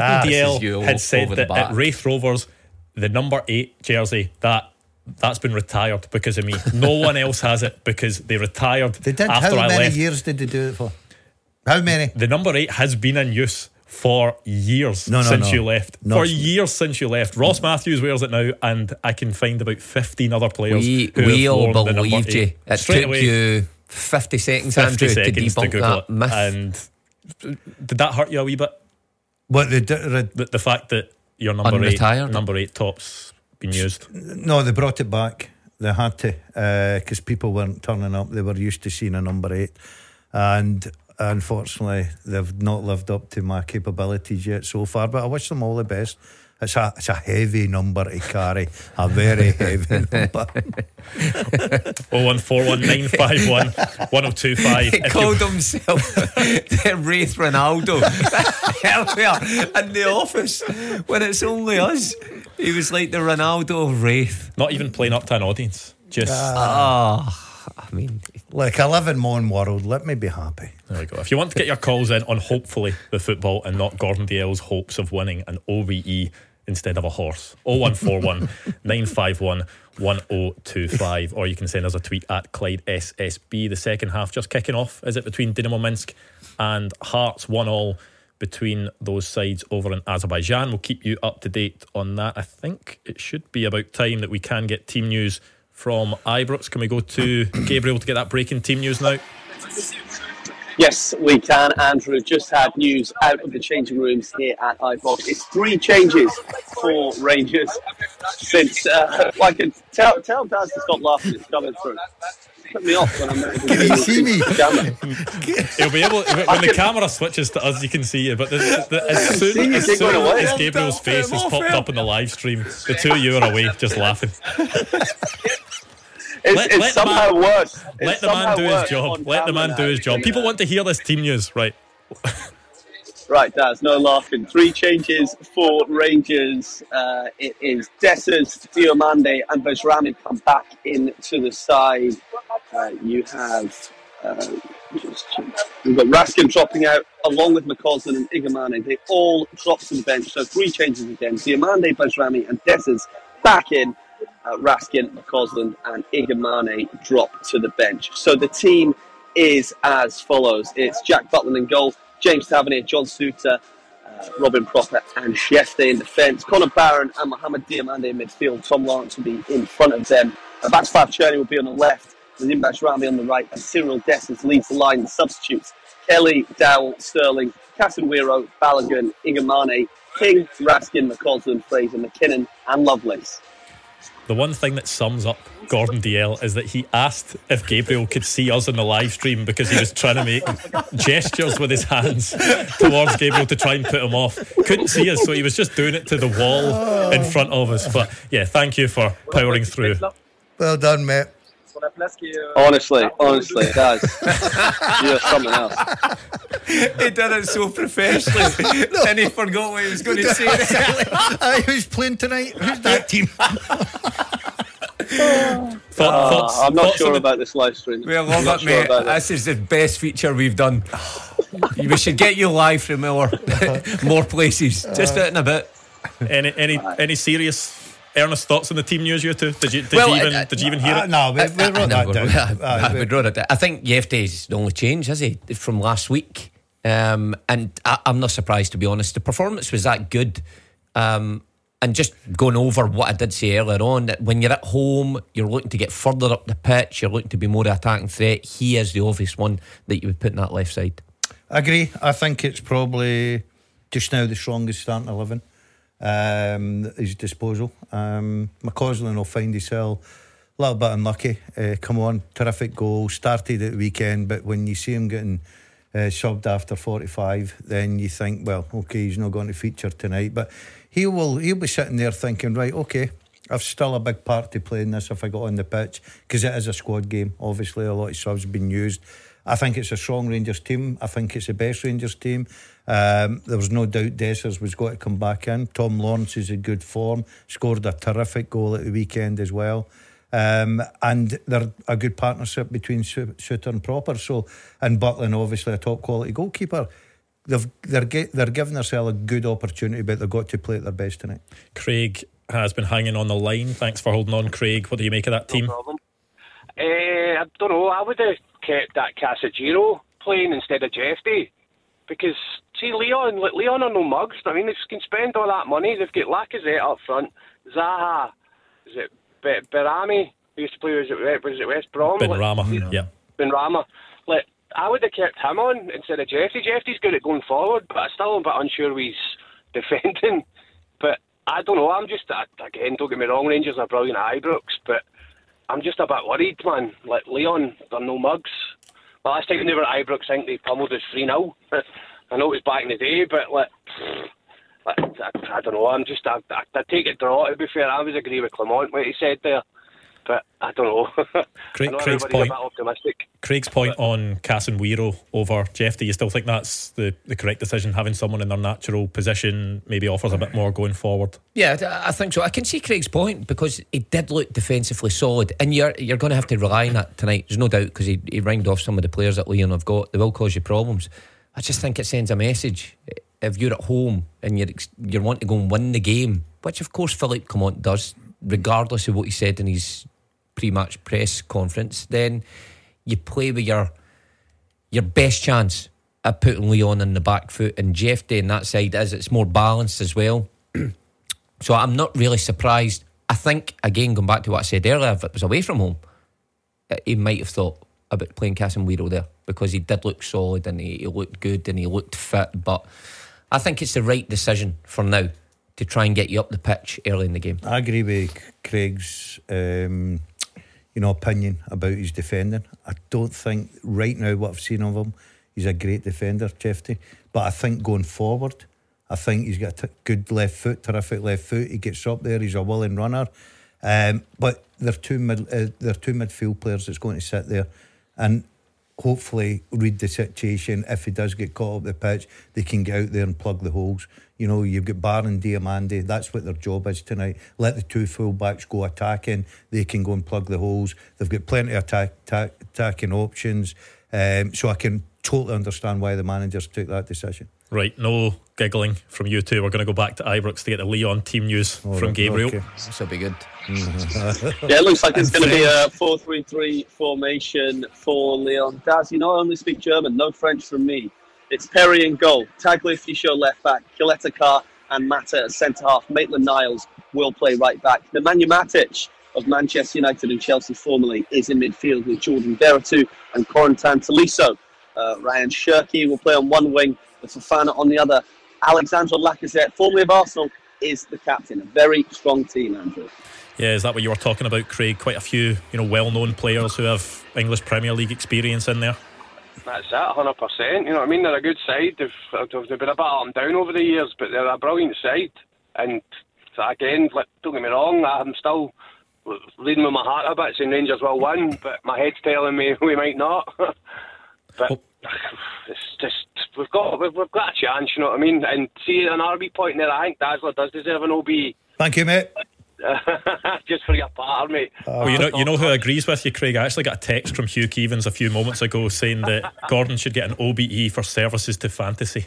Gordon This is you Dalziel had said over the that at back. Wraith Rovers, the number 8 jersey, that's been retired because of me. No one else has it because they retired They did. after How I many left. years did they do it for? How many? The number 8 has been in use for years since you left. For years since you left. Ross Matthews wears it now, and I can find about 15 other players We who all have worn the number believed 8. you. It Straight took away, you 50 seconds, 50 Andrew, seconds to debunk Google that it. myth. And did that hurt you a wee bit? What The fact that your number Unretired? 8 top's been used. No, they brought it back. They had to, because people weren't turning up. They were used to seeing a number 8, and unfortunately they've not lived up to my capabilities yet so far, but I wish them all the best. It's a heavy number to carry, a very heavy number. 01419511025. He called himself the Wraith Ronaldo earlier in the office when it's only us. He was like the Ronaldo of Wraith. Not even playing up to an audience. Just I mean, Like, I live in my own world. Let me be happy. there we go. If you want to get your calls in on hopefully the football and not Gordon Dalziel's hopes of winning an OBE instead of a horse, 0141 951 1025, or you can send us a tweet at Clyde SSB. The second half just kicking off, is it, between Dynamo Minsk and Hearts, 1-1 between those sides over in Azerbaijan. We'll keep you up to date on that. I think it should be about time that we can get team news from Ibrox. Can we go to Gabriel to get that breaking team news now? Yes, we can, Andrew. Just had news out of the changing rooms here at Ibrox. It's 3 changes for Rangers since I can tell Daz to stop laughing. It's coming through. Put me off when I'm not able to see me? He'll be able, when the camera switches to us, you can see you. But as soon as Gabriel's face has popped up in the live stream, the two of you are away just laughing. It's somehow worse. Let the man do his job. Let the man do his job. People want to hear this team news, right? Right, Daz, no laughing. 3 changes for Rangers. It is Dessers, Diomande and Bajrami come back into the side. You have we've got Raskin dropping out along with McCausland and Igamane. They all drop to the bench. So 3 changes again. Diomande, Bajrami and Dessers back in. Raskin, McCausland and Igamane drop to the bench. So the team is as follows. It's Jack Butland in goal, James Tavernier, John Suter, Robin Propper and Shefte in defence, Conor Barron and Mohamed Diomande in midfield. Tom Lawrence will be in front of them. Václav Černý will be on the left, Nazim Bajrami on the right, and Cyril Dessers leads the line. The substitutes: Kelly, Dowell, Sterling, Casemiro, Balogun, Igamane, King, Raskin, McCausland, Fraser, McKinnon and Lovelace. The one thing that sums up Gordon Dalziel is that he asked if Gabriel could see us in the live stream because he was trying to make gestures with his hands towards Gabriel to try and put him off. Couldn't see us, so he was just doing it to the wall in front of us. But yeah, thank you for powering through. Well done, mate. Honestly, guys, you're something else. he did it so professionally. Then he forgot what he was going to say. Who's playing tonight? Who's that team? I'm not sure about this live stream. We love it, mate. This is the best feature we've done. We should get you live from more places. Just out in a bit. Any serious earnest thoughts on the team news, you two? Did you even hear it? No, we wrote that down. We wrote it down. I think Yefte's the only change, has he, from last week? And I'm not surprised, to be honest. The performance was that good. And just going over what I did say earlier on, that when you're at home, you're looking to get further up the pitch, you're looking to be more attacking threat. He is the obvious one that you would put in that left side. I agree. I think it's probably just now the strongest starting 11. His disposal. McCausland will find himself a little bit unlucky. Come on, terrific goal. Started at the weekend, but when you see him getting subbed after 45, then you think, well, okay, he's not going to feature tonight. But he'll be sitting there thinking, right, okay, I've still a big part to play in this if I got on the pitch, because it is a squad game. Obviously, a lot of subs have been used. I think it's a strong Rangers team. I think it's the best Rangers team. There was no doubt Dessers was going to come back in. Tom Lawrence is in good form, scored a terrific goal at the weekend as well. And they're a good partnership between Suter and Propper. So, and Butland, obviously a top quality goalkeeper. they're giving themselves a good opportunity, but they've got to play at their best tonight. Craig has been hanging on the line. Thanks for holding on, Craig. What do you make of that team? No problem. I don't know. I would have kept that Casagiro playing instead of Jeffy, because see, Leon are no mugs. I mean, they can spend all that money. They've got Lacazette up front, Zaha, is it Berami, who used to play, was it West Brom? Benrahma, yeah. Benrahma. I would have kept him on instead of Jeffy. Jeffy's good at going forward, but I'm still a bit unsure he's defending. But I don't know. I'm just, again, don't get me wrong, Rangers are brilliant at Ibrox, but I'm just a bit worried, man. Leon, they're no mugs. The last time they were at Ibrox, I think they pummeled us 3-0. I know it was back in the day, but I don't know. I take a draw, to be fair. I always agree with Clement, what he said there. But I don't know. Craig's point on Casemiro over Jeff, do you still think that's the correct decision, having someone in their natural position maybe offers a bit more going forward? Yeah, I think so. I can see Craig's point, because he did look defensively solid, and you're going to have to rely on that tonight, there's no doubt, because he ranged off some of the players that Leon have got. They will cause you problems. I just think it sends a message. If you're at home and you want to go and win the game, which of course Philippe Clement does, regardless of what he said in his pre-match press conference, then you play with your best chance at putting Leon in the back foot, and Jeff Day on that side it's more balanced as well. So I'm not really surprised. I think, again, going back to what I said earlier, if it was away from home, he might have thought about playing Casemiro there, because he did look solid and he looked good and he looked fit. But I think it's the right decision for now to try and get you up the pitch early in the game. I agree with Craig's opinion about his defending. I don't think right now, what I've seen of him, he's a great defender, Jeffy. But I think going forward, I think he's got a good left foot, terrific left foot. He gets up there, he's a willing runner. But they're two midfield players that's going to sit there and hopefully read the situation. If he does get caught up the pitch, they can get out there and plug the holes. You've got Barr and Diamande. That's what their job is tonight. Let the two full-backs go attacking. They can go and plug the holes. They've got plenty of attacking options. So I can totally understand why the managers took that decision. Right, no giggling from you two. We're going to go back to Ibrox to get the Leon team news from Gabriel. Okay. This will be good. Yeah, it looks like it's going to be a 4-3-3 formation for Leon. Daz, you not only speak German, no French from me. It's Perry in goal, Tagliafico left back, Kiletakar and Mata at centre half. Maitland-Niles will play right back. Nemanja Matic of Manchester United and Chelsea formerly is in midfield with Jordan Veretout and Corentin Tolisso. Ryan Cherki will play on one wing, with Fofana on the other. Alexandre Lacazette, formerly of Arsenal, is the captain. A very strong team, Andrew. Yeah, is that what you were talking about, Craig? Quite a few, well-known players who have English Premier League experience in there. That's it, 100%. You know what I mean? They're a good side. They've been a bit up and down over the years, but they're a brilliant side. And again, don't get me wrong, I'm still leading with my heart a bit, saying Rangers will win, but my head's telling me we might not. But it's just we've got a chance, you know what I mean? And see, an RB point there, I think Dazzler does deserve an OB. Thank you, mate. Just for your part, mate. Well, you know who agrees with you, Craig? I actually got a text from Hugh Keevans a few moments ago saying that Gordon should get an OBE for services to fantasy.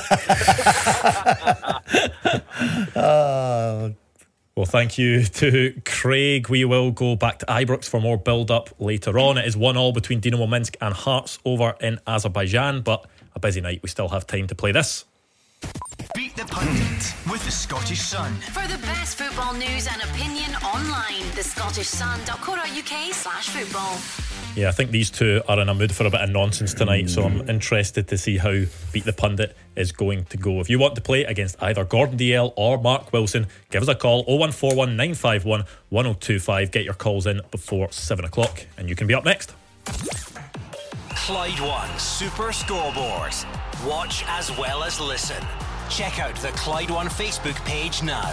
Well, thank you to Craig. We will go back to Ibrox for more build-up later on. It is 1-1 between Dinamo Minsk and Hearts over in Azerbaijan, but a busy night. We still have time to play this. Beat the Pundit with the Scottish Sun. For the best football news and opinion online, thescottishsun.co.uk/football. Yeah, I think these two are in a mood for a bit of nonsense tonight, so I'm interested to see how Beat the Pundit is going to go. If you want to play against either Gordon DL or Mark Wilson, give us a call, 0141 951 1025. Get your calls in before 7 o'clock and you can be up next. Clyde One Super Scoreboard. Watch as well as listen. Check out the Clyde One Facebook page now.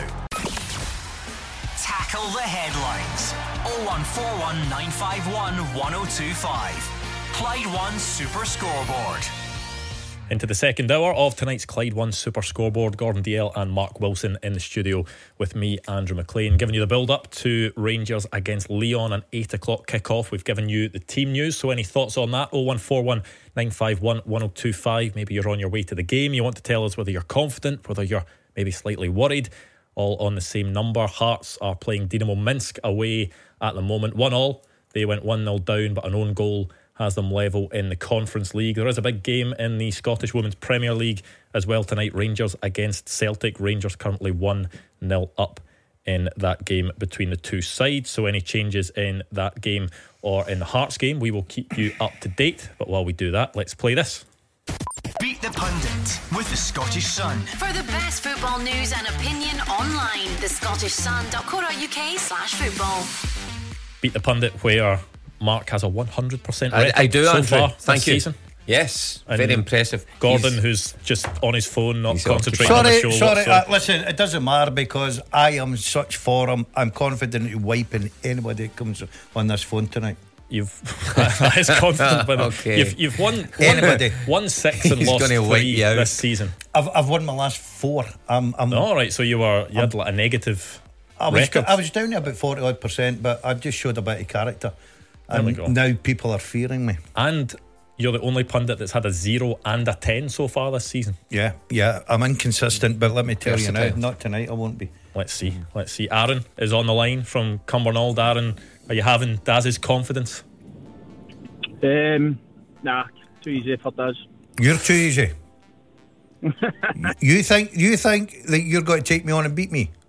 Tackle the headlines. 0141 951 1025. Clyde One Super Scoreboard. Into the second hour of tonight's Clyde One Super Scoreboard. Gordon Dalziel and Mark Wilson in the studio with me, Andrew McLean, giving you the build up to Rangers against Leon, an 8 o'clock kick-off. We've given you the team news, so any thoughts on that? 0141 951 1025. Maybe you're on your way to the game, you want to tell us whether you're confident, whether you're maybe slightly worried. All on the same number. Hearts are playing Dynamo Minsk away at the moment, 1-1. They went 1-0 down, but an own goal has them level in the Conference League. There is a big game in the Scottish Women's Premier League as well tonight. Rangers against Celtic. Rangers currently 1-0 up in that game between the two sides. So any changes in that game or in the Hearts game, we will keep you up to date. But while we do that, let's play this. Beat the Pundit with the Scottish Sun. For the best football news and opinion online, thescottishsun.co.uk/football. Beat the Pundit, where Mark has a 100% record I do, so Andrew. far Thank this you. season. Yes, And very impressive. Gordon, who's just on his phone, not He's concentrating on the show. Sorry, whatsoever. listen, it doesn't matter because I am such for him. I'm confident in wiping anybody that comes on this phone tonight. You've that is confident with him. Okay. You've won Anybody. won 6 and He's lost gonna wipe 3 you out. this season. I've won my last 4. I'm All right, so you had like a negative I was record. down to about 40%, but I just showed a bit of character. There we And go. now people are fearing me. And you're the only pundit that's had a 0 and a 10 so far this season. Yeah, I'm inconsistent, but let me tell you now, Versatile. not tonight, I won't be. Let's see. Aaron is on the line from Cumbernauld. Aaron, are you having Daz's confidence? Nah, too easy for Daz. You're too easy. You think that you're going to take me on and beat me?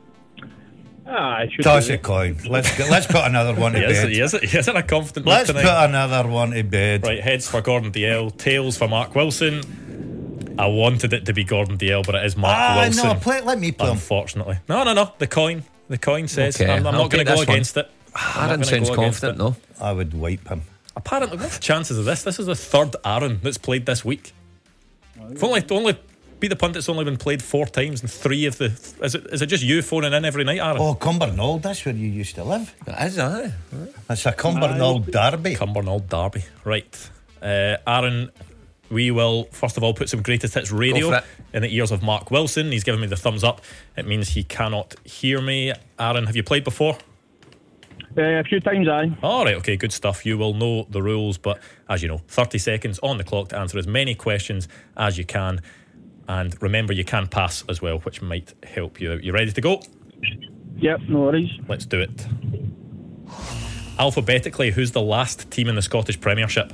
I should Toss do a coin. Let's put another one to bed. He isn't a confident mood Let's tonight. put another one to bed. Right, heads for Gordon Dalziel, tails for Mark Wilson. I wanted it to be Gordon Dalziel, but it is Mark Wilson. No, let me play him. Unfortunately. No. The coin says Okay, I'm I'll not going take to go this one. against it. Aaron sounds confident, no? I would wipe him. Apparently, what's the chances of this? This is the third Aaron that's played this week. If only Beat the Pundit's only been played 4 times, and 3 of the. Is it just you phoning in every night, Aaron? Oh, Cumbernauld, that's where you used to live. That is, aye. It's a Cumbernauld derby. Cumbernauld derby. Right. Aaron, we will first of all put some greatest hits radio Go for it. in the ears of Mark Wilson. He's given me the thumbs up. It means he cannot hear me. Aaron, have you played before? A few times, aye. All right, okay, good stuff. You will know the rules, but as you know, 30 seconds on the clock to answer as many questions as you can. And remember, you can pass as well, which might help you out. You ready to go? Yep, no worries. Let's do it. Alphabetically, who's the last team in the Scottish Premiership?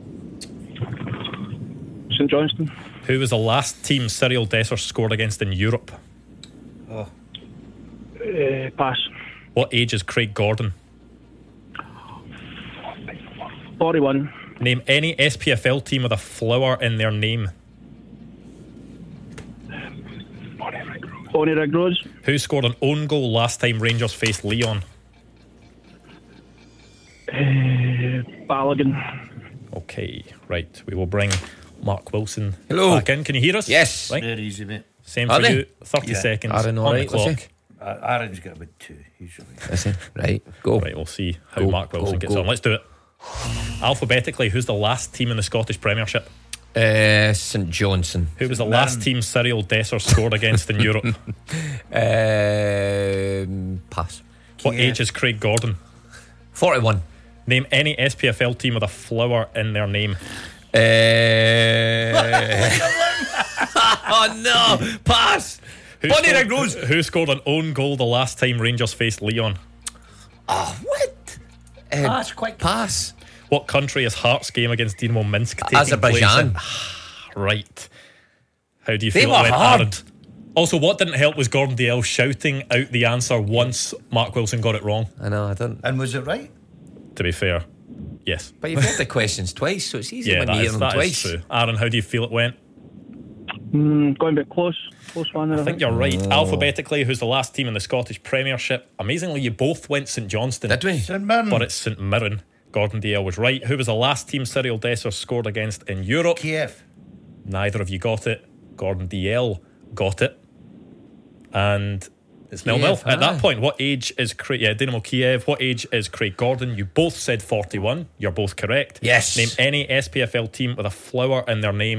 St Johnstone. Who was the last team Cyril Dessers scored against in Europe? Pass. What age is Craig Gordon? 41. Name any SPFL team with a flower in their name. Bonnie Rose. Who scored an own goal last time Rangers faced Leon? Balogun. Okay, right. We will bring Mark Wilson Hello. back in. Can you hear us? Yes. Right. Very easy, mate. Same Are for they? you. 30 Yeah. seconds Aaron, all on right, the was he? clock. Aaron's got about 2 usually. Is he? Right, go. Right, we'll see how Go, Mark Wilson go, gets go. on. Let's do it. Alphabetically, who's the last team in the Scottish Premiership? St Johnstone. Who was the last team Cyril Dessers scored against in Europe? Pass. What age is Craig Gordon? 41. Name any SPFL team with a flower in their name. Oh no! Pass. Bonnie Rose. Who scored an own goal the last time Rangers faced Leon? Oh, what? That's quick. Pass. What country is Hearts' game against Dynamo Minsk taking Azerbaijan. place in? Right. How do you They feel were it went, hard. Aaron? Also, what didn't help was Gordon Dalziel shouting out the answer once Mark Wilson got it wrong. I know, I didn't. And was it right? To be fair, yes. But you've heard the questions twice, so it's easy Yeah, when that you hear is, them that is twice. true. Aaron, how do you feel it went? Going a bit close. Close one there, I think you're right. Alphabetically, who's the last team in the Scottish Premiership? Amazingly, you both went St Johnstone. Did we? St Mirren. But it's St Mirren. Gordon Dalziel was right. Who was the last team Cyril Dessers scored against in Europe? Kiev. Neither of you got it. Gordon Dalziel got it. And it's 0-0. Kiev, At that aye. point, what age is Craig? Yeah, Dynamo Kiev. What age is Craig Gordon? You both said 41. You're both correct. Yes. Name any SPFL team with a flower in their name.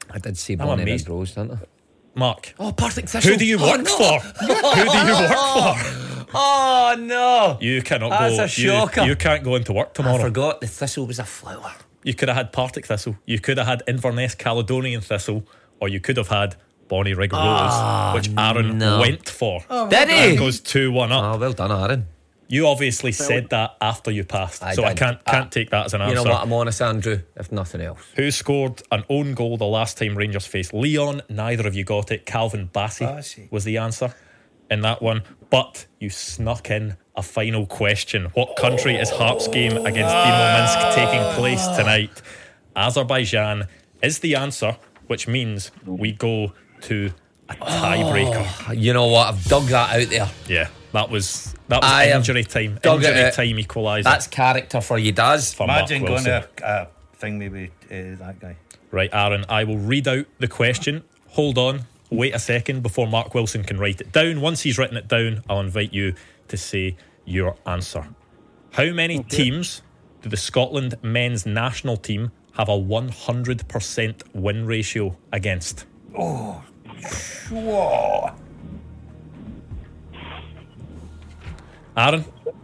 I did say I'm Bonnie amazed. Red Rose, didn't I? Mark. Oh, Partick Thistle. Who do you work for? Who do you work for? Oh, no. You cannot That's go. a shocker. You can't go into work tomorrow. I forgot the Thistle was a flower. You could have had Partick Thistle. You could have had Inverness Caledonian Thistle. Or you could have had Bonnie Rig Rose, which Aaron went for. Did he? That goes 2-1 up. Oh, well done, Aaron. You obviously said that after you passed, so I can't take that as an answer. You know what? I'm honest, Andrew, if nothing else. Who scored an own goal the last time Rangers faced Leon? Neither of you got it. Calvin Bassey was the answer in that one. But you snuck in a final question. What country is Hearts' game against Dynamo Minsk taking place tonight? Azerbaijan is the answer, which means we go to a tiebreaker. You know what? I've dug that out there. Yeah, that was injury time. Injury time equaliser. That's character for you, Daz. Imagine going to a thing, maybe that guy. Right, Aaron, I will read out the question. Hold on, wait a second before Mark Wilson can write it down. Once he's written it down, I'll invite you to say your answer. How many teams do the Scotland men's national team have a 100% win ratio against? Oh, whoa. Aaron?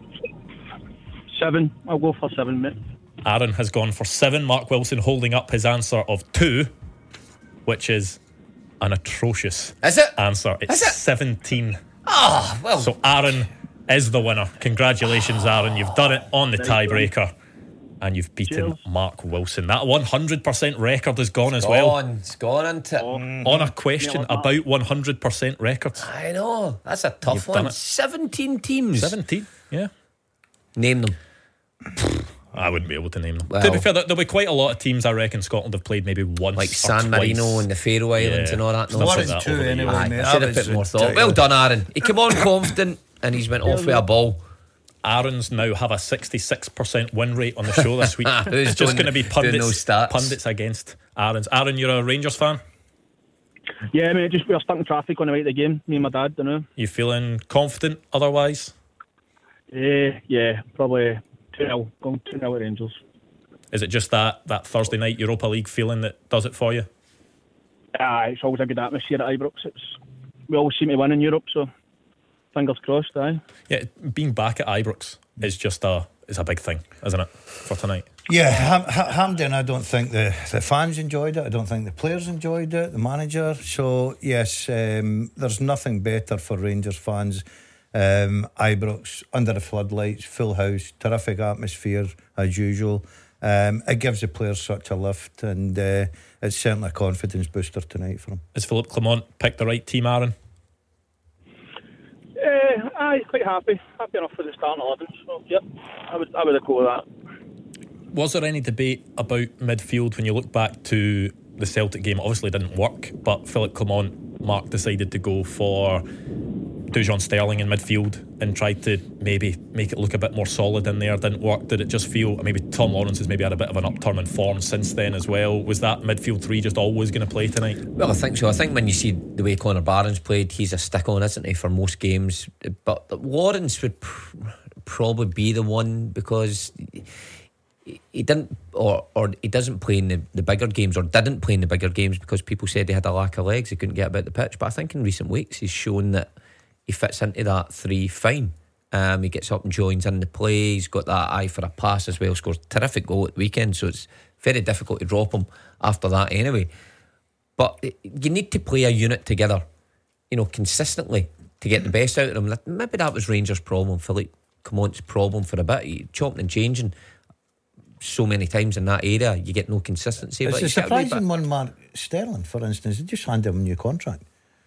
7. I'll go for 7, mate. Aaron has gone for 7. Mark Wilson holding up his answer of 2, which is an atrocious answer. It's 17. Oh, well. So Aaron is the winner. Congratulations, Aaron. You've done it on the tiebreaker. And you've beaten Mark Wilson. That 100% record is gone as well. It's gone into on a question about 100% records. I know. That's a tough one. 17 teams. 17, yeah. Name them. I wouldn't be able to name them. Well, to be fair, there'll be quite a lot of teams I reckon Scotland have played maybe once like or San twice. Marino and the Faroe Islands and all that. Stuff like that over the years. I should have put more thought. Well done, Aaron. He came on confident and he's went off with a ball. Aaron's now have a 66% win rate on the show this week. It's just going to be pundits against Aaron's. Aaron, you're a Rangers fan? Yeah, mate, we were stuck in traffic on the way to the game, me and my dad, you know. You feeling confident otherwise? Yeah, probably 2-0, going 2-0 Rangers. Is it just that Thursday night Europa League feeling that does it for you? It's always a good atmosphere at Ibrox. We always seem to win in Europe, so fingers crossed, aye. Yeah, being back at Ibrox is just a big thing, isn't it, for tonight? Yeah, Hampden, I don't think the fans enjoyed it. I don't think the players enjoyed it, the manager. So, yes, there's nothing better for Rangers fans. Ibrox, under the floodlights, full house, terrific atmosphere, as usual. It gives the players such a lift, and it's certainly a confidence booster tonight for them. Has Philippe Clement picked the right team, Aaron? Quite happy enough for the starting 11. So yep, I would go with that. Was there any debate about midfield when you look back to the Celtic game? Obviously it didn't work, but Philippe Clement, Mark decided to go for Dujon Sterling in midfield and tried to maybe make it look a bit more solid in there. Didn't work. Did it just feel maybe Tom Lawrence has maybe had a bit of an upturn in form since then as well? Was that midfield three just always going to play tonight? Well, I think so. I think when you see the way Connor Barron's played, he's a stick on, isn't he, for most games? But Lawrence would probably be the one, because he didn't, or he doesn't play in the bigger games, or didn't play in the bigger games because people said he had a lack of legs, he couldn't get about the pitch. But I think in recent weeks he's shown that he fits into that three fine. He gets up and joins in the play. He's got that eye for a pass as well. Scores a terrific goal at the weekend, so it's very difficult to drop him after that anyway. But you need to play a unit together, consistently to get the best out of them. Maybe that was Rangers' problem, Philippe Clement's problem for a bit. He chopping and changing so many times in that area, you get no consistency. It's a surprising one, Mark Sterling, for instance. They just handed him a new contract.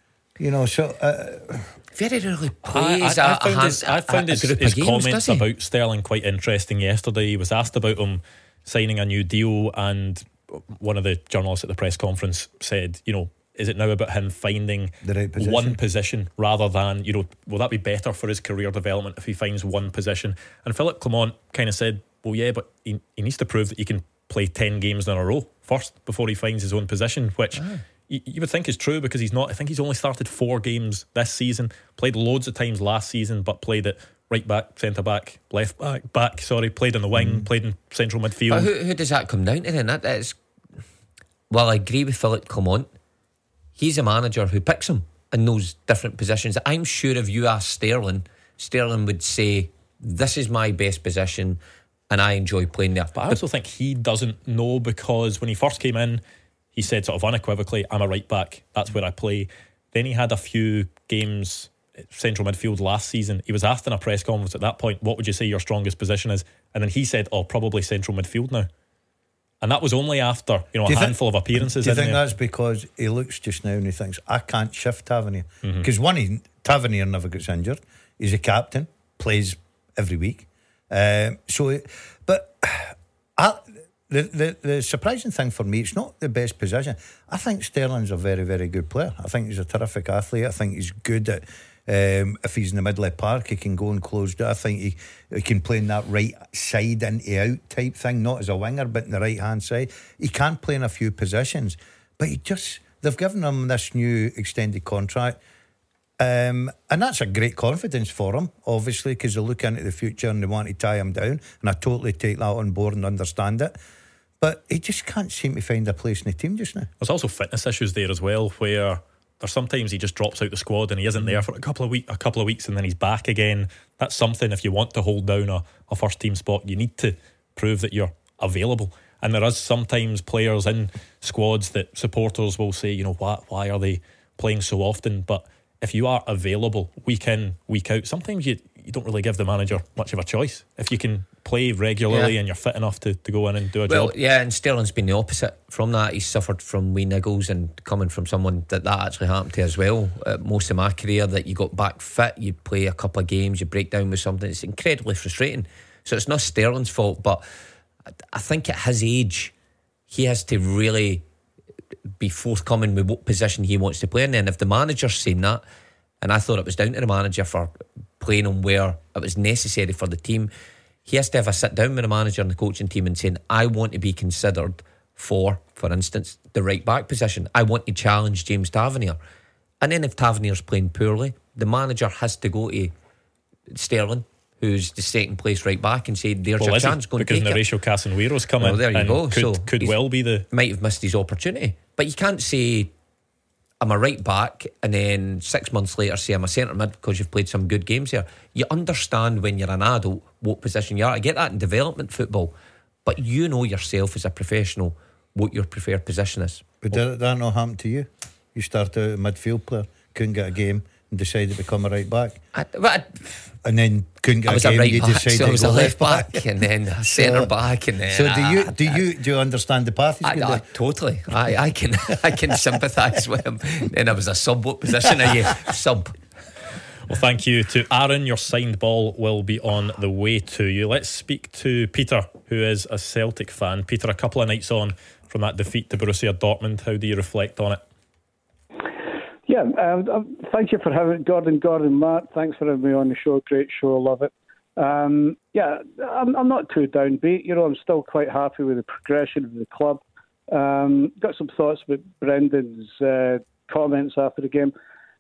Very rarely plays. I found his comments about Sterling quite interesting yesterday. He was asked about him signing a new deal, and one of the journalists at the press conference said, is it now about him finding the right position? One position rather than, will that be better for his career development if he finds one position? And Philippe Clement kind of said, well, yeah, but he needs to prove that he can play 10 games in a row first before he finds his own position, which you would think is true, because he's not. I think he's only started 4 games this season, played loads of times last season, but played at right back, centre back, left back, played on the wing, played in central midfield. But who does that come down to then? while I agree with Philip Clement, he's a manager who picks him in those different positions. I'm sure if you ask Sterling would say, this is my best position and I enjoy playing there. But I also think he doesn't know, because when he first came in, he said sort of unequivocally, I'm a right back, that's where I play. Then he had a few games central midfield last season. He was asked in a press conference at that point, what would you say your strongest position is? And then he said, probably central midfield now. And that was only after a handful of appearances. Do you think that's because he looks just now and he thinks, I can't shift Tavernier? Because Tavernier never gets injured. He's a captain, plays every week. The surprising thing for me, it's not the best position. I think Sterling's a very, very good player. I think he's a terrific athlete. I think he's good at, if he's in the middle of the park, he can go and close down. I think he can play in that right side into out type thing, not as a winger, but in the right hand side. He can play in a few positions, but they've given him this new extended contract. And that's a great confidence for him, obviously, because they look into the future and they want to tie him down, and I totally take that on board and understand it. But he just can't seem to find a place in the team just now. There's also fitness issues there as well, where there's sometimes he just drops out the squad and he isn't there for a couple of weeks and then he's back again. That's something, if you want to hold down a first team spot, you need to prove that you're available. And there is sometimes players in squads that supporters will say, why are they playing so often? But if you are available week in, week out, sometimes you don't really give the manager much of a choice. If you can play regularly and you're fit enough to go in and do a job. Yeah, and Sterling's been the opposite from that. He's suffered from wee niggles, and coming from someone that actually happened to as well. Most of my career, that you got back fit, you play a couple of games, you break down with something. It's incredibly frustrating. So it's not Sterling's fault, but I think at his age, he has to really be forthcoming with what position he wants to play in. And if the manager's saying that, and I thought it was down to the manager for playing him where it was necessary for the team, he has to have a sit down with the manager and the coaching team and saying, I want to be considered for instance, the right back position. I want to challenge James Tavernier. And then if Tavernier's playing poorly, the manager has to go to Sterling, who's the second place right back, and say, there's your chance, go and take it. Because Mauricio Casemiro come in. There you go. Could well be the... Might have missed his opportunity. But you can't say, I'm a right back, and then 6 months later say I'm a centre mid because you've played some good games here. You understand when you're an adult what position you are. I get that in development football, but you know yourself as a professional what your preferred position is. But did that not happen to you? You started out a midfield player, couldn't get a game, and decided to become a right back. And then couldn't get a game, you decided to go left back, and then a centre back, and then. So do you understand the path? Totally. I can sympathise with him. Then I was a sub. What position are you? Sub. Well, thank you to Aaron. Your signed ball will be on the way to you. Let's speak to Peter, who is a Celtic fan. Peter, a couple of nights on from that defeat to Borussia Dortmund, how do you reflect on it? Yeah, thank you for having Gordon, Matt. Thanks for having me on the show. Great show, love it. I'm not too downbeat. I'm still quite happy with the progression of the club. Got some thoughts about Brendan's comments after the game.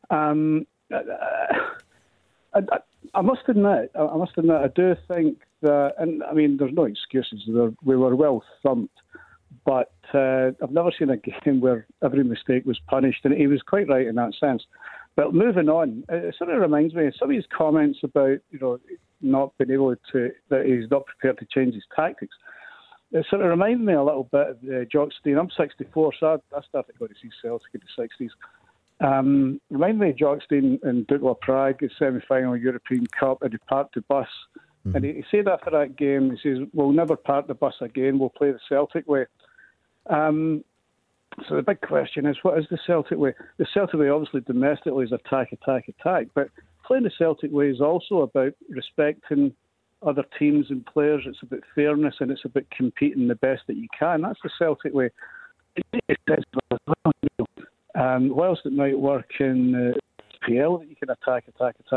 I must admit, I do think that, and I mean, there's no excuses. We were well thumped, but I've never seen a game where every mistake was punished, and he was quite right in that sense. But moving on, it sort of reminds me of some of his comments about, not being able to, that he's not prepared to change his tactics. It sort of reminds me a little bit of Jock Stein. I'm 64, so I started going to see Celtic in the 60s. Remind me of Jock Stein in Dukla Prague, the semi-final European Cup, and he parked the bus. Mm-hmm. And he said after that game, he says, we'll never park the bus again, we'll play the Celtic way. So the big question is, what is the Celtic way? The Celtic way, obviously, domestically is attack, but playing the Celtic way is also about respecting other teams and players. It's about fairness, and it's about competing the best that you can. That's the Celtic way. Whilst it might work in PL, that you can attack.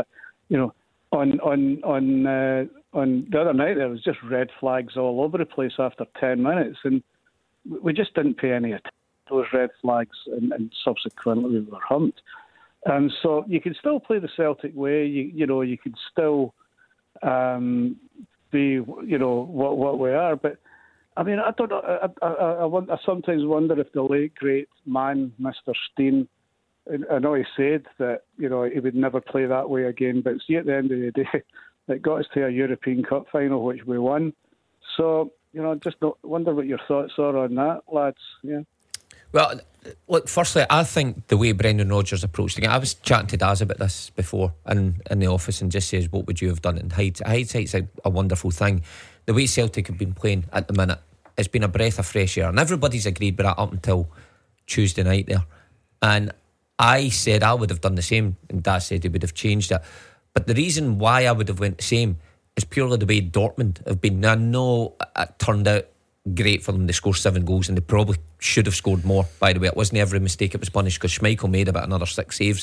On the other night, there was just red flags all over the place after 10 minutes, and we just didn't pay any attention to those red flags, and subsequently we were humped. So you can still play the Celtic way. You can still be, what we are. But I mean, I don't know. I sometimes wonder if the late great man, Mr. Steen, I know he said that he would never play that way again. But see, at the end of the day, it got us to a European Cup final, which we won. So just wonder what your thoughts are on that, lads. Yeah. Well, look, firstly, I think the way Brendan Rodgers approached the game, I was chatting to Daz about this before in the office, and just says, what would you have done? And hindsight's a wonderful thing. The way Celtic have been playing at the minute, it's been a breath of fresh air, and everybody's agreed with that up until Tuesday night there. And I said I would have done the same, and Daz said he would have changed it. But the reason why I would have went the same is purely the way Dortmund have been. I know it turned out great for them to score 7 goals, and they probably should have scored more, by the way. It wasn't every mistake it was punished, because Schmeichel made about another 6 saves.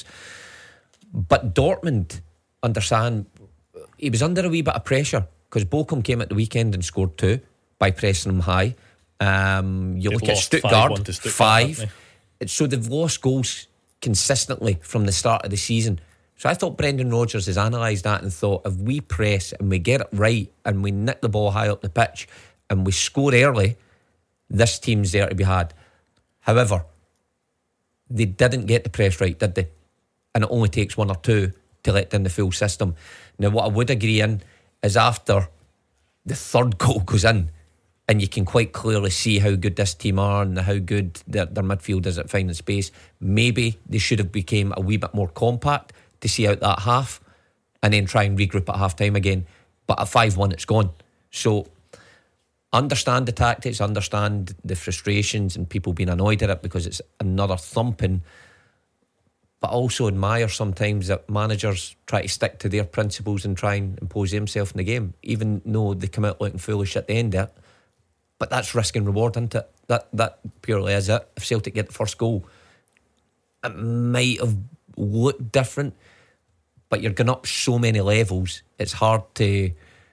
But Dortmund, understand, he was under a wee bit of pressure, because Bochum came at the weekend and scored 2 by pressing them high. You look at Stuttgart, 5. So they've lost goals consistently from the start of the season. So I thought Brendan Rodgers has analysed that and thought, if we press and we get it right and we nick the ball high up the pitch and we score early, this team's there to be had. However, they didn't get the press right, did they? And it only takes 1 or 2 to let down the full system. Now, what I would agree in is after the third goal goes in, and you can quite clearly see how good this team are and how good their midfield is at finding space, maybe they should have become a wee bit more compact to see out that half and then try and regroup at half time again. But at 5-1 it's gone. So understand the tactics, understand the frustrations and people being annoyed at it because it's another thumping, but also admire sometimes that managers try to stick to their principles and try and impose themselves in the game, even though they come out looking foolish at the end of it. But that's risk and reward, isn't it? That purely is it. If Celtic get the first goal, it might have looked different, but you're going up so many levels, it's hard to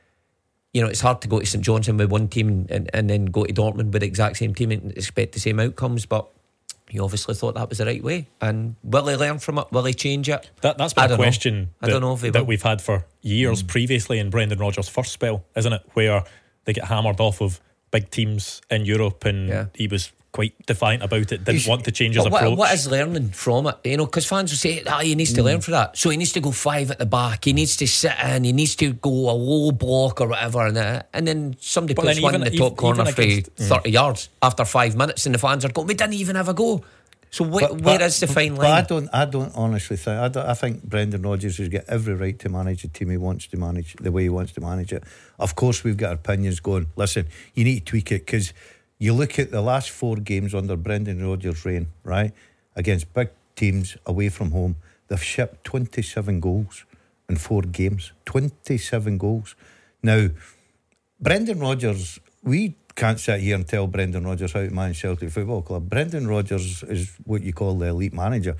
it's hard to go to St Johnstone with one team and then go to Dortmund with the exact same team and expect the same outcomes. But he obviously thought that was the right way. And will he learn from it? Will he change it? That's been a question that we've had for years previously in Brendan Rodgers' first spell, isn't it? Where they get hammered off of big teams in Europe, and he was quite defiant about it, didn't want to change his approach. What is learning from it? Because fans will say, he needs to learn from that. So he needs to go 5 at the back, he needs to sit in, he needs to go a low block or whatever, and then somebody puts one in the top corner for 30 yards after 5 minutes, and the fans are going, we didn't even have a go. So where is the fine line? I don't honestly think. I think Brendan Rodgers has got every right to manage the team he wants to manage the way he wants to manage it. Of course, we've got our opinions going, listen, you need to tweak it, because you look at the last 4 games under Brendan Rodgers' reign, right, against big teams away from home, they've shipped 27 goals in 4 games. 27 goals. Now, Brendan Rodgers, we can't sit here and tell Brendan Rodgers how to manage Celtic Football Club. Brendan Rodgers is what you call the elite manager.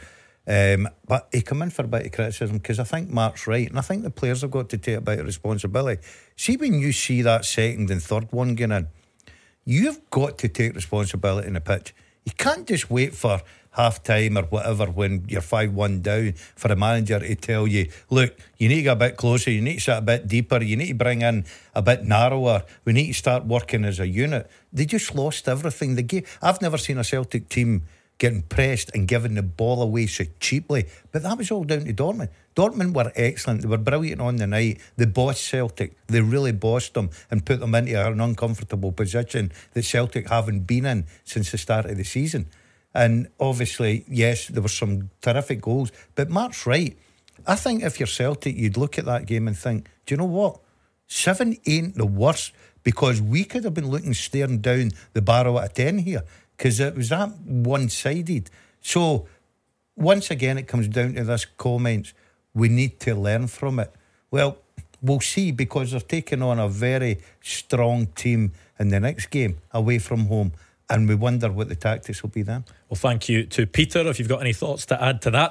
But he come in for a bit of criticism, because I think Mark's right, and I think the players have got to take a bit of responsibility. See, when you see that second and third one going in, you've got to take responsibility in the pitch. You can't just wait for half time or whatever when you're 5-1 down for a manager to tell you, look, you need to get a bit closer, you need to sit a bit deeper, you need to bring in a bit narrower, we need to start working as a unit. They just lost everything. I've never seen a Celtic team getting pressed and giving the ball away so cheaply, but that was all down to Dortmund. Dortmund were excellent, they were brilliant on the night. They bossed Celtic, they really bossed them and put them into an uncomfortable position that Celtic haven't been in since the start of the season. And obviously, yes, there were some terrific goals, but Mark's right. I think if you're Celtic, you'd look at that game and think, do you know what, 7 ain't the worst, because we could have been staring down the barrel at a 10 here, because it was that one-sided. So once again, it comes down to this comments, we need to learn from it. Well, we'll see, because they're taking on a very strong team in the next game away from home, and we wonder what the tactics will be then. Well, thank you to Peter. If you've got any thoughts to add to that,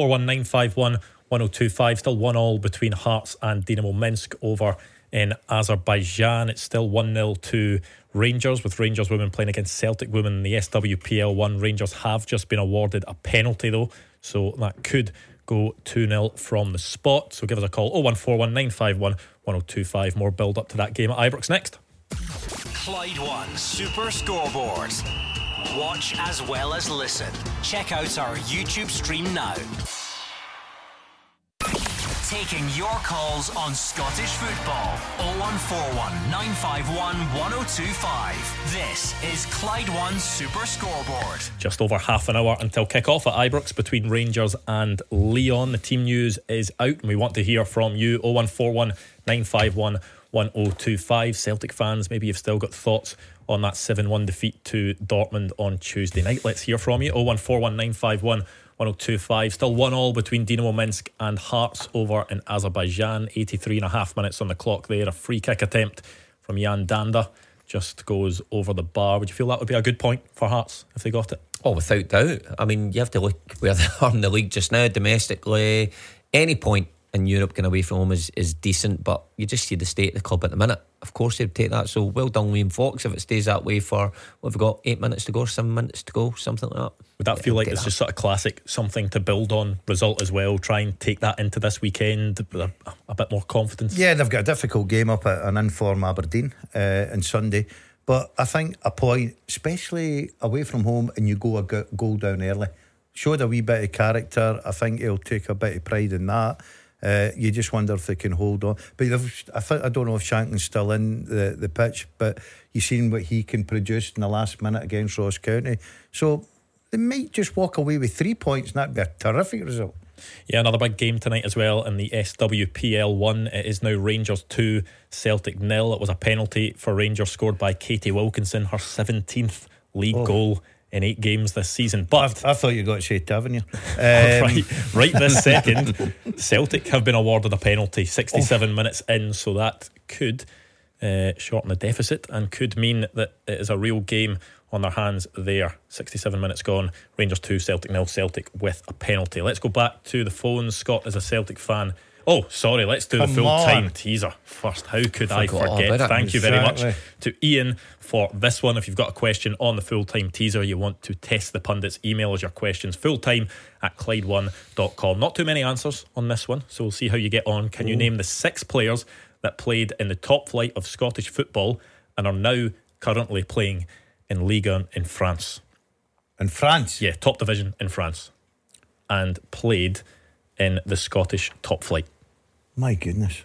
01419511025. Still 1-1 between Hearts and Dynamo Minsk over in Azerbaijan. It's still 1-0 to Rangers, with Rangers women playing against Celtic women in the SWPL 1. Rangers have just been awarded a penalty though, so that could go 2-0 from the spot. So give us a call, 01419511025. More build up to that game at Ibrox next. Clyde One Super Scoreboard. Watch as well as listen. Check out our YouTube stream now. Taking your calls on Scottish football. 0141 951 1025. This is Clyde One Super Scoreboard. Just over half an hour until kick-off at Ibrox between Rangers and Leon. The team news is out and we want to hear from you. 0141 951 1025. Celtic fans, maybe you've still got thoughts on that 7-1 defeat to Dortmund on Tuesday night. Let's hear from you. 0141 951 1025. Still 1-1 between Dinamo Minsk and Hearts over in Azerbaijan. 83.5 minutes on the clock there. A free kick attempt from Jan Danda just goes over the bar. Would you feel that would be a good point for Hearts if they got it? Oh, without doubt. I mean, you have to look where they are in the league just now. Domestically, any point in Europe going away from home is decent, but you just see the state of the club at the minute. Of course they'd take that, so well done Liam Fox if it stays that way for, what have we got, 8 minutes to go or 7 minutes to go, something like that. Would that feel like it's just sort of classic, something to build on, result as well, try and take that into this weekend with a bit more confidence? Yeah, they've got a difficult game up at an in-form Aberdeen on Sunday, but I think a point, especially away from home, and you go a goal down early, showed a wee bit of character. I think he'll take a bit of pride in that. You just wonder if they can hold on. But I don't know if Shanklin's still in the pitch, but you've seen what he can produce in the last minute against Ross County. So they might just walk away with 3 points, and that'd be a terrific result. Yeah, another big game tonight as well in the SWPL 1. It is now Rangers 2, Celtic 0. It was a penalty for Rangers scored by Katie Wilkinson, her 17th league goal in 8 games this season. But I thought you got to say Tavernier. right this second, Celtic have been awarded a penalty 67 minutes in, so that could shorten the deficit and could mean that it is a real game on their hands there. 67 minutes gone, Rangers 2, Celtic 0, Celtic with a penalty. Let's go back to the phones. Scott is a Celtic fan. Oh, sorry, let's do the full-time teaser first. How could I forget? Thank you very much to Ian for this one. If you've got a question on the full-time teaser, you want to test the pundits, email us your questions, fulltime@clyde1.com. Not too many answers on this one, so we'll see how you get on. Can you name the 6 players that played in the top flight of Scottish football and are now currently playing in Ligue 1 in France? In France? Yeah, top division in France. And played in the Scottish top flight. My goodness.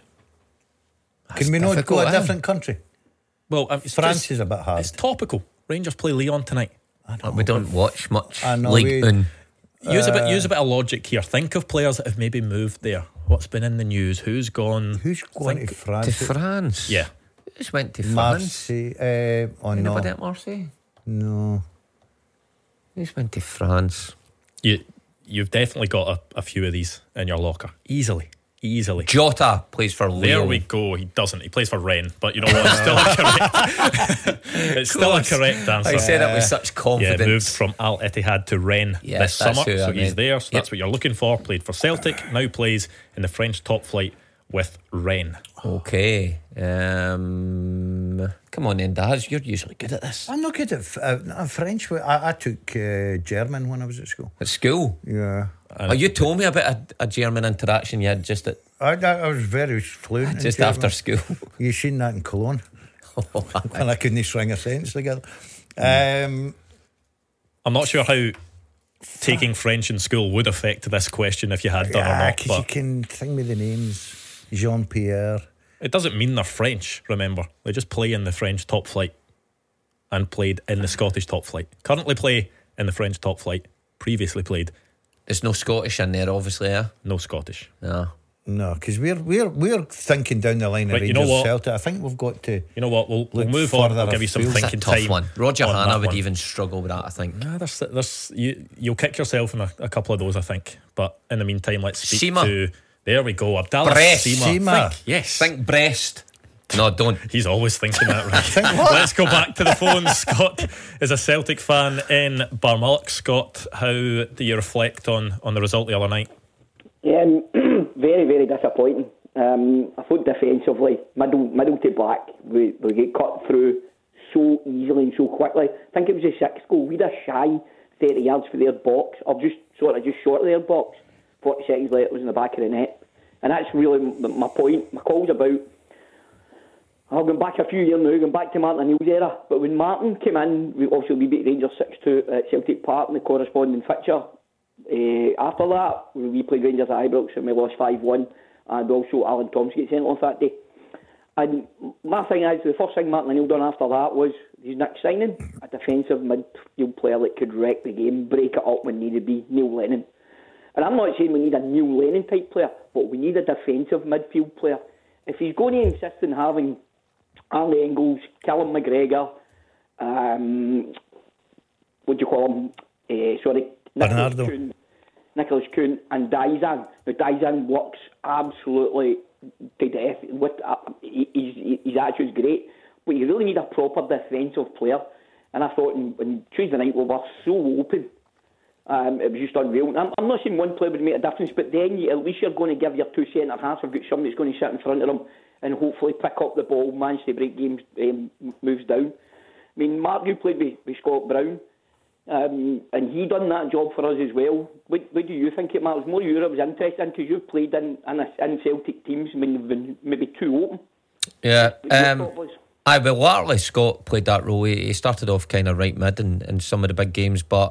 Can we not go a different country? Well, France is a bit hard. It's topical. Rangers play Leon tonight. We don't watch much League One. Use a bit of logic here. Think of players that have maybe moved there. What's been in the news? Who's gone? Who's going to France? To France? Yeah. Who's went to France? Marseille. Anybody at Marseille? No. Who's went to France? You've definitely got a few of these in your locker. Easily. Jota plays for Lyon. There we go. He doesn't. He plays for Rennes. But you know what? It's still a correct. It's still a correct answer. I said it with such confidence. Yeah, moved from Al Ittihad to Rennes this summer. So he's there. So that's what you're looking for. Played for Celtic. Now plays in the French top flight with Rennes. Okay. Come on then, Daz. You're usually good at this. I'm not good at French. I took German when I was at school. At school? Yeah. You told me about a German interaction you had just at... I was very fluent just after school. You seen that in Cologne. And I couldn't string a sentence together. I'm not sure how taking French in school would affect this question if you had done or not. Because you can think me the names. Jean-Pierre. It doesn't mean they're French, remember. They just play in the French top flight and played in the Scottish top flight. Currently play in the French top flight. Previously played. There's no Scottish in there, obviously, yeah? No Scottish. No, because we're thinking down the line of Rangers Celtic. I think we've got to. You know what? We'll move on. I'll give you some thinking time. One. Roger Hanna would even struggle with that, I think. Nah, you'll kick yourself in a couple of those, I think. But in the meantime, let's speak to. There we go, Abdallah Sima. Think Brest. No, don't. He's always thinking that, right? Let's go back to the phone. Scott is a Celtic fan in Barmulloch. Scott, how do you reflect on the result the other night? Yeah, very, very disappointing. I thought defensively, middle to back, we get cut through so easily and so quickly. I think it was a 6 goal. We had a shy 30 yards for their box, or just short of their box. 40 seconds later, it was in the back of the net. And that's really my point. My call's about, going back a few years now, going back to Martin O'Neill's era. But when Martin came in, we beat Rangers 6-2 at Celtic Park in the corresponding fixture. After that, we played Rangers at Ibrox and we lost 5-1. And also Alan Thompson gets sent off that day. And my thing is, the first thing Martin O'Neill done after that was his next signing, a defensive midfield player that could wreck the game, break it up when needed be, Neil Lennon. And I'm not saying we need a Neil Lennon type player, but we need a defensive midfield player. If he's going to insist on having Arnie Engels, Callum McGregor, what do you call him? Bernardo. Nicholas Kuhn and Dizan. Now, Dizan works absolutely to death. His attitude's great, but you really need a proper defensive player. And I thought on Tuesday night we were so open. It was just unreal. I'm not saying one player would make a difference, but then at least you're going to give your two centre halves. You've got somebody that's going to sit in front of them and hopefully pick up the ball, manage to break games, moves down. I mean, Mark, you played with Scott Brown. And he done that job for us as well. What do you think it matters? More Europe was interesting because you've played in Celtic teams when they've been maybe too open. Yeah, largely Scott played that role. He started off kind of right mid in some of the big games, but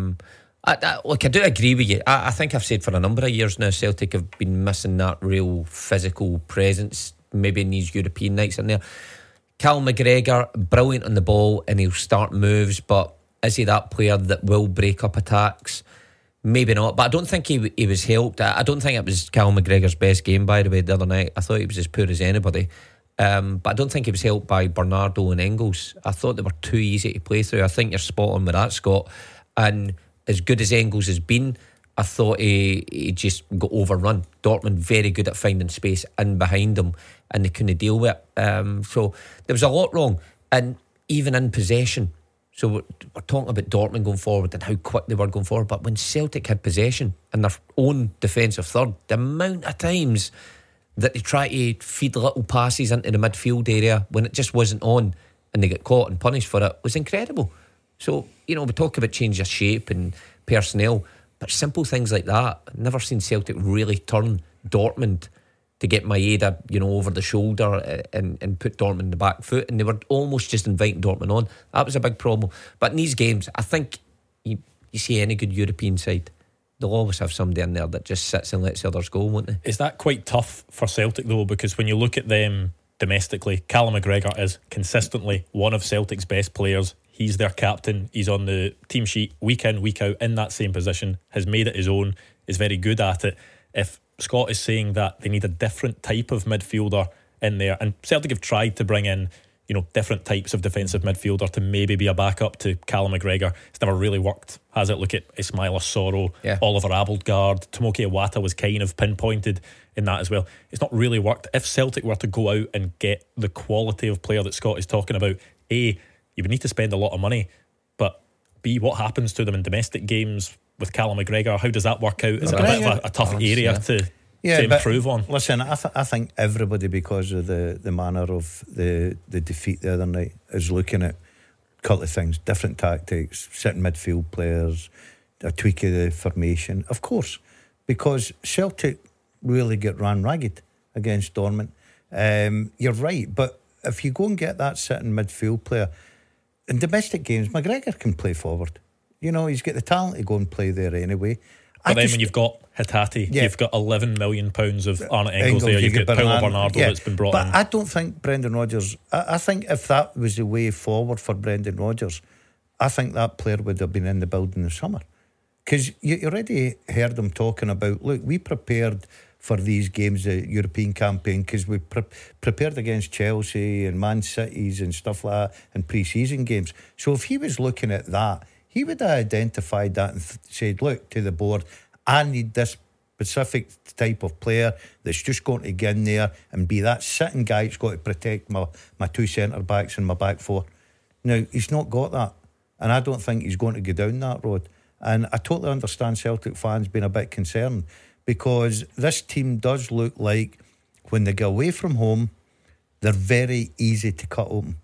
I do agree with you. I think I've said for a number of years now, Celtic have been missing that real physical presence, maybe in these European nights in there. Cal McGregor, brilliant on the ball, and he'll start moves, but is he that player that will break up attacks? Maybe not, but I don't think he was helped. I don't think it was Cal McGregor's best game, by the way, the other night. I thought he was as poor as anybody. But I don't think he was helped by Bernardo and Engels. I thought they were too easy to play through. I think you're spot on with that, Scott. And as good as Engels has been, I thought he just got overrun. Dortmund very good at finding space in behind them, and they couldn't deal with it. So there was a lot wrong. And even in possession, so we're talking about Dortmund going forward and how quick they were going forward, but when Celtic had possession in their own defensive third, the amount of times that they try to feed little passes into the midfield area when it just wasn't on and they get caught and punished for it was incredible. So, we talk about change of shape and personnel, but simple things like that. I've never seen Celtic really turn Dortmund to get Maeda, over the shoulder and put Dortmund in the back foot, and they were almost just inviting Dortmund on. That was a big problem. But in these games, I think you see any good European side, they'll always have somebody in there that just sits and lets the others go, won't they? Is that quite tough for Celtic though? Because when you look at them domestically, Callum McGregor is consistently one of Celtic's best players. He's their captain. He's on the team sheet week in, week out in that same position, has made it his own, is very good at it. If Scott is saying that they need a different type of midfielder in there, and Celtic have tried to bring in different types of defensive midfielder to maybe be a backup to Callum McGregor. It's never really worked, has it? Look at Ismaila Soro, Oliver Abildgaard, Tomoki Iwata was kind of pinpointed in that as well. It's not really worked. If Celtic were to go out and get the quality of player that Scott is talking about, A, you would need to spend a lot of money, but B, what happens to them in domestic games with Callum McGregor? How does that work out? Is it a bit of a tough area to improve on? Listen, I think everybody, because of the manner of the defeat the other night, is looking at a couple of things, different tactics, sitting midfield players, a tweak of the formation, of course, because Celtic really get ran ragged against Dortmund. You're right, but if you go and get that sitting midfield player in domestic games, McGregor can play forward. He's got the talent to go and play there anyway. But then when you've got Hatate, you've got £11 million of Arne Engels there, you've got Paulo Bernardo that's been brought in. But I don't think Brendan Rodgers, I think if that was the way forward for Brendan Rodgers, I think that player would have been in the building this summer. Because you already heard him talking about, look, we prepared for these games, the European campaign, because we prepared against Chelsea and Man Cities and stuff like that in pre-season games. So if he was looking at that, he would have identified that and said, look, to the board, I need this specific type of player that's just going to get in there and be that sitting guy that's got to protect my two centre-backs and my back four. Now, he's not got that, and I don't think he's going to go down that road. And I totally understand Celtic fans being a bit concerned, because this team does look like when they go away from home, they're very easy to cut open.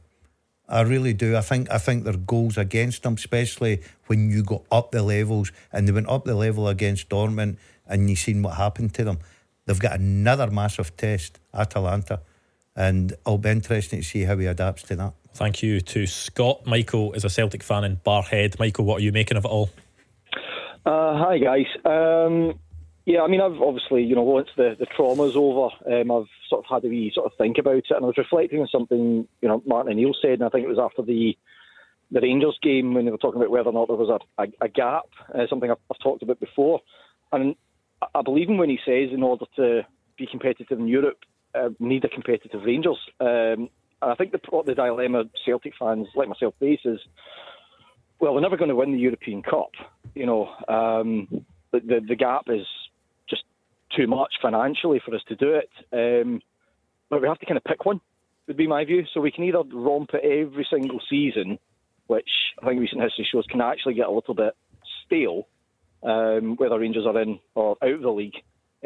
I really do. I think there are goals against them, especially when you go up the levels, and they went up the level against Dortmund and you've seen what happened to them. They've got another massive test, Atalanta. and it'll be interesting to see how he adapts to that. Thank you to Scott. Michael is a Celtic fan in Barrhead. Michael, what are you making of it all? Hi guys. Yeah, I mean, I've obviously, once the trauma's over, I've sort of had a wee sort of think about it, and I was reflecting on something, Martin O'Neill said, and I think it was after the Rangers game when they were talking about whether or not there was a gap, something I've talked about before. And I believe him when he says in order to be competitive in Europe, we need a competitive Rangers. And I think the dilemma Celtic fans like myself face is, well, we're never going to win the European Cup. The gap is just too much financially for us to do it. But we have to kind of pick one, would be my view. So we can either romp it every single season, which I think recent history shows can actually get a little bit stale, whether Rangers are in or out of the league,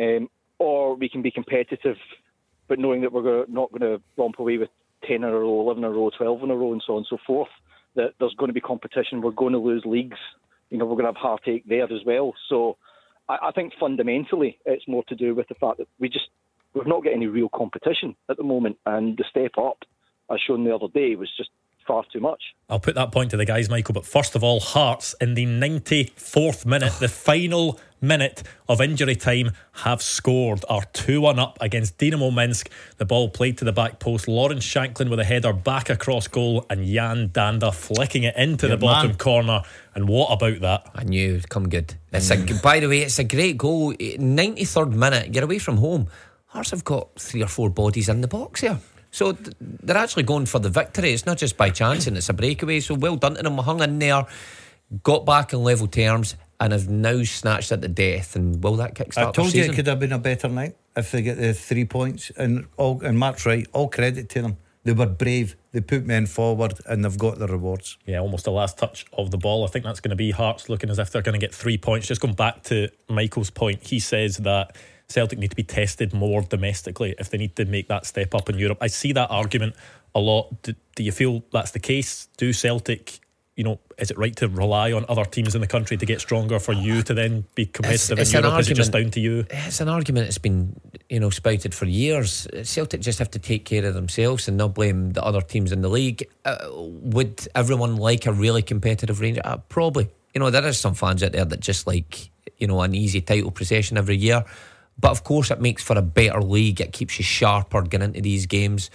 or we can be competitive, but knowing that we're not going to romp away with 10 in a row, 11 in a row, 12 in a row, and so on and so forth, that there's going to be competition, we're going to lose leagues, we're going to have heartache there as well. So I think fundamentally it's more to do with the fact that we've not got any real competition at the moment, and the step up, as shown the other day, was just far too much. I'll put that point to the guys, Michael, but first of all, Hearts in the 94th minute, the final minute of injury time, have scored, are 2-1 up against Dynamo Minsk. The ball played to the back post, Lawrence Shanklin with a header back across goal, and Jan Danda flicking it into the bottom corner. And what about that? I knew it'd come good. By the way, it's a great goal. 93rd minute, you're away from home. Hearts have got 3 or 4 bodies in the box here. So they're actually going for the victory. It's not just by chance, and it's a breakaway. So well done to them. Hung in there, got back in level terms, and have now snatched at the death. And will that kickstart? I told you it could have been a better night if they get the 3 points. And Mark's right. All credit to them. They were brave. They put men forward, and they've got the rewards. Yeah, almost the last touch of the ball. I think that's going to be Hearts looking as if they're going to get 3 points. Just going back to Michael's point, he says that Celtic need to be tested more domestically if they need to make that step up in Europe. I see that argument a lot. Do you feel that's the case? Do Celtic, is it right to rely on other teams in the country to get stronger for you to then be competitive in Europe? Is it just down to you? It's an argument that's been, spouted for years. Celtic just have to take care of themselves and not blame the other teams in the league. Would everyone like a really competitive range? Probably. There is some fans out there that just like, an easy title procession every year. But of course it makes for a better league. It keeps you sharper getting into these games.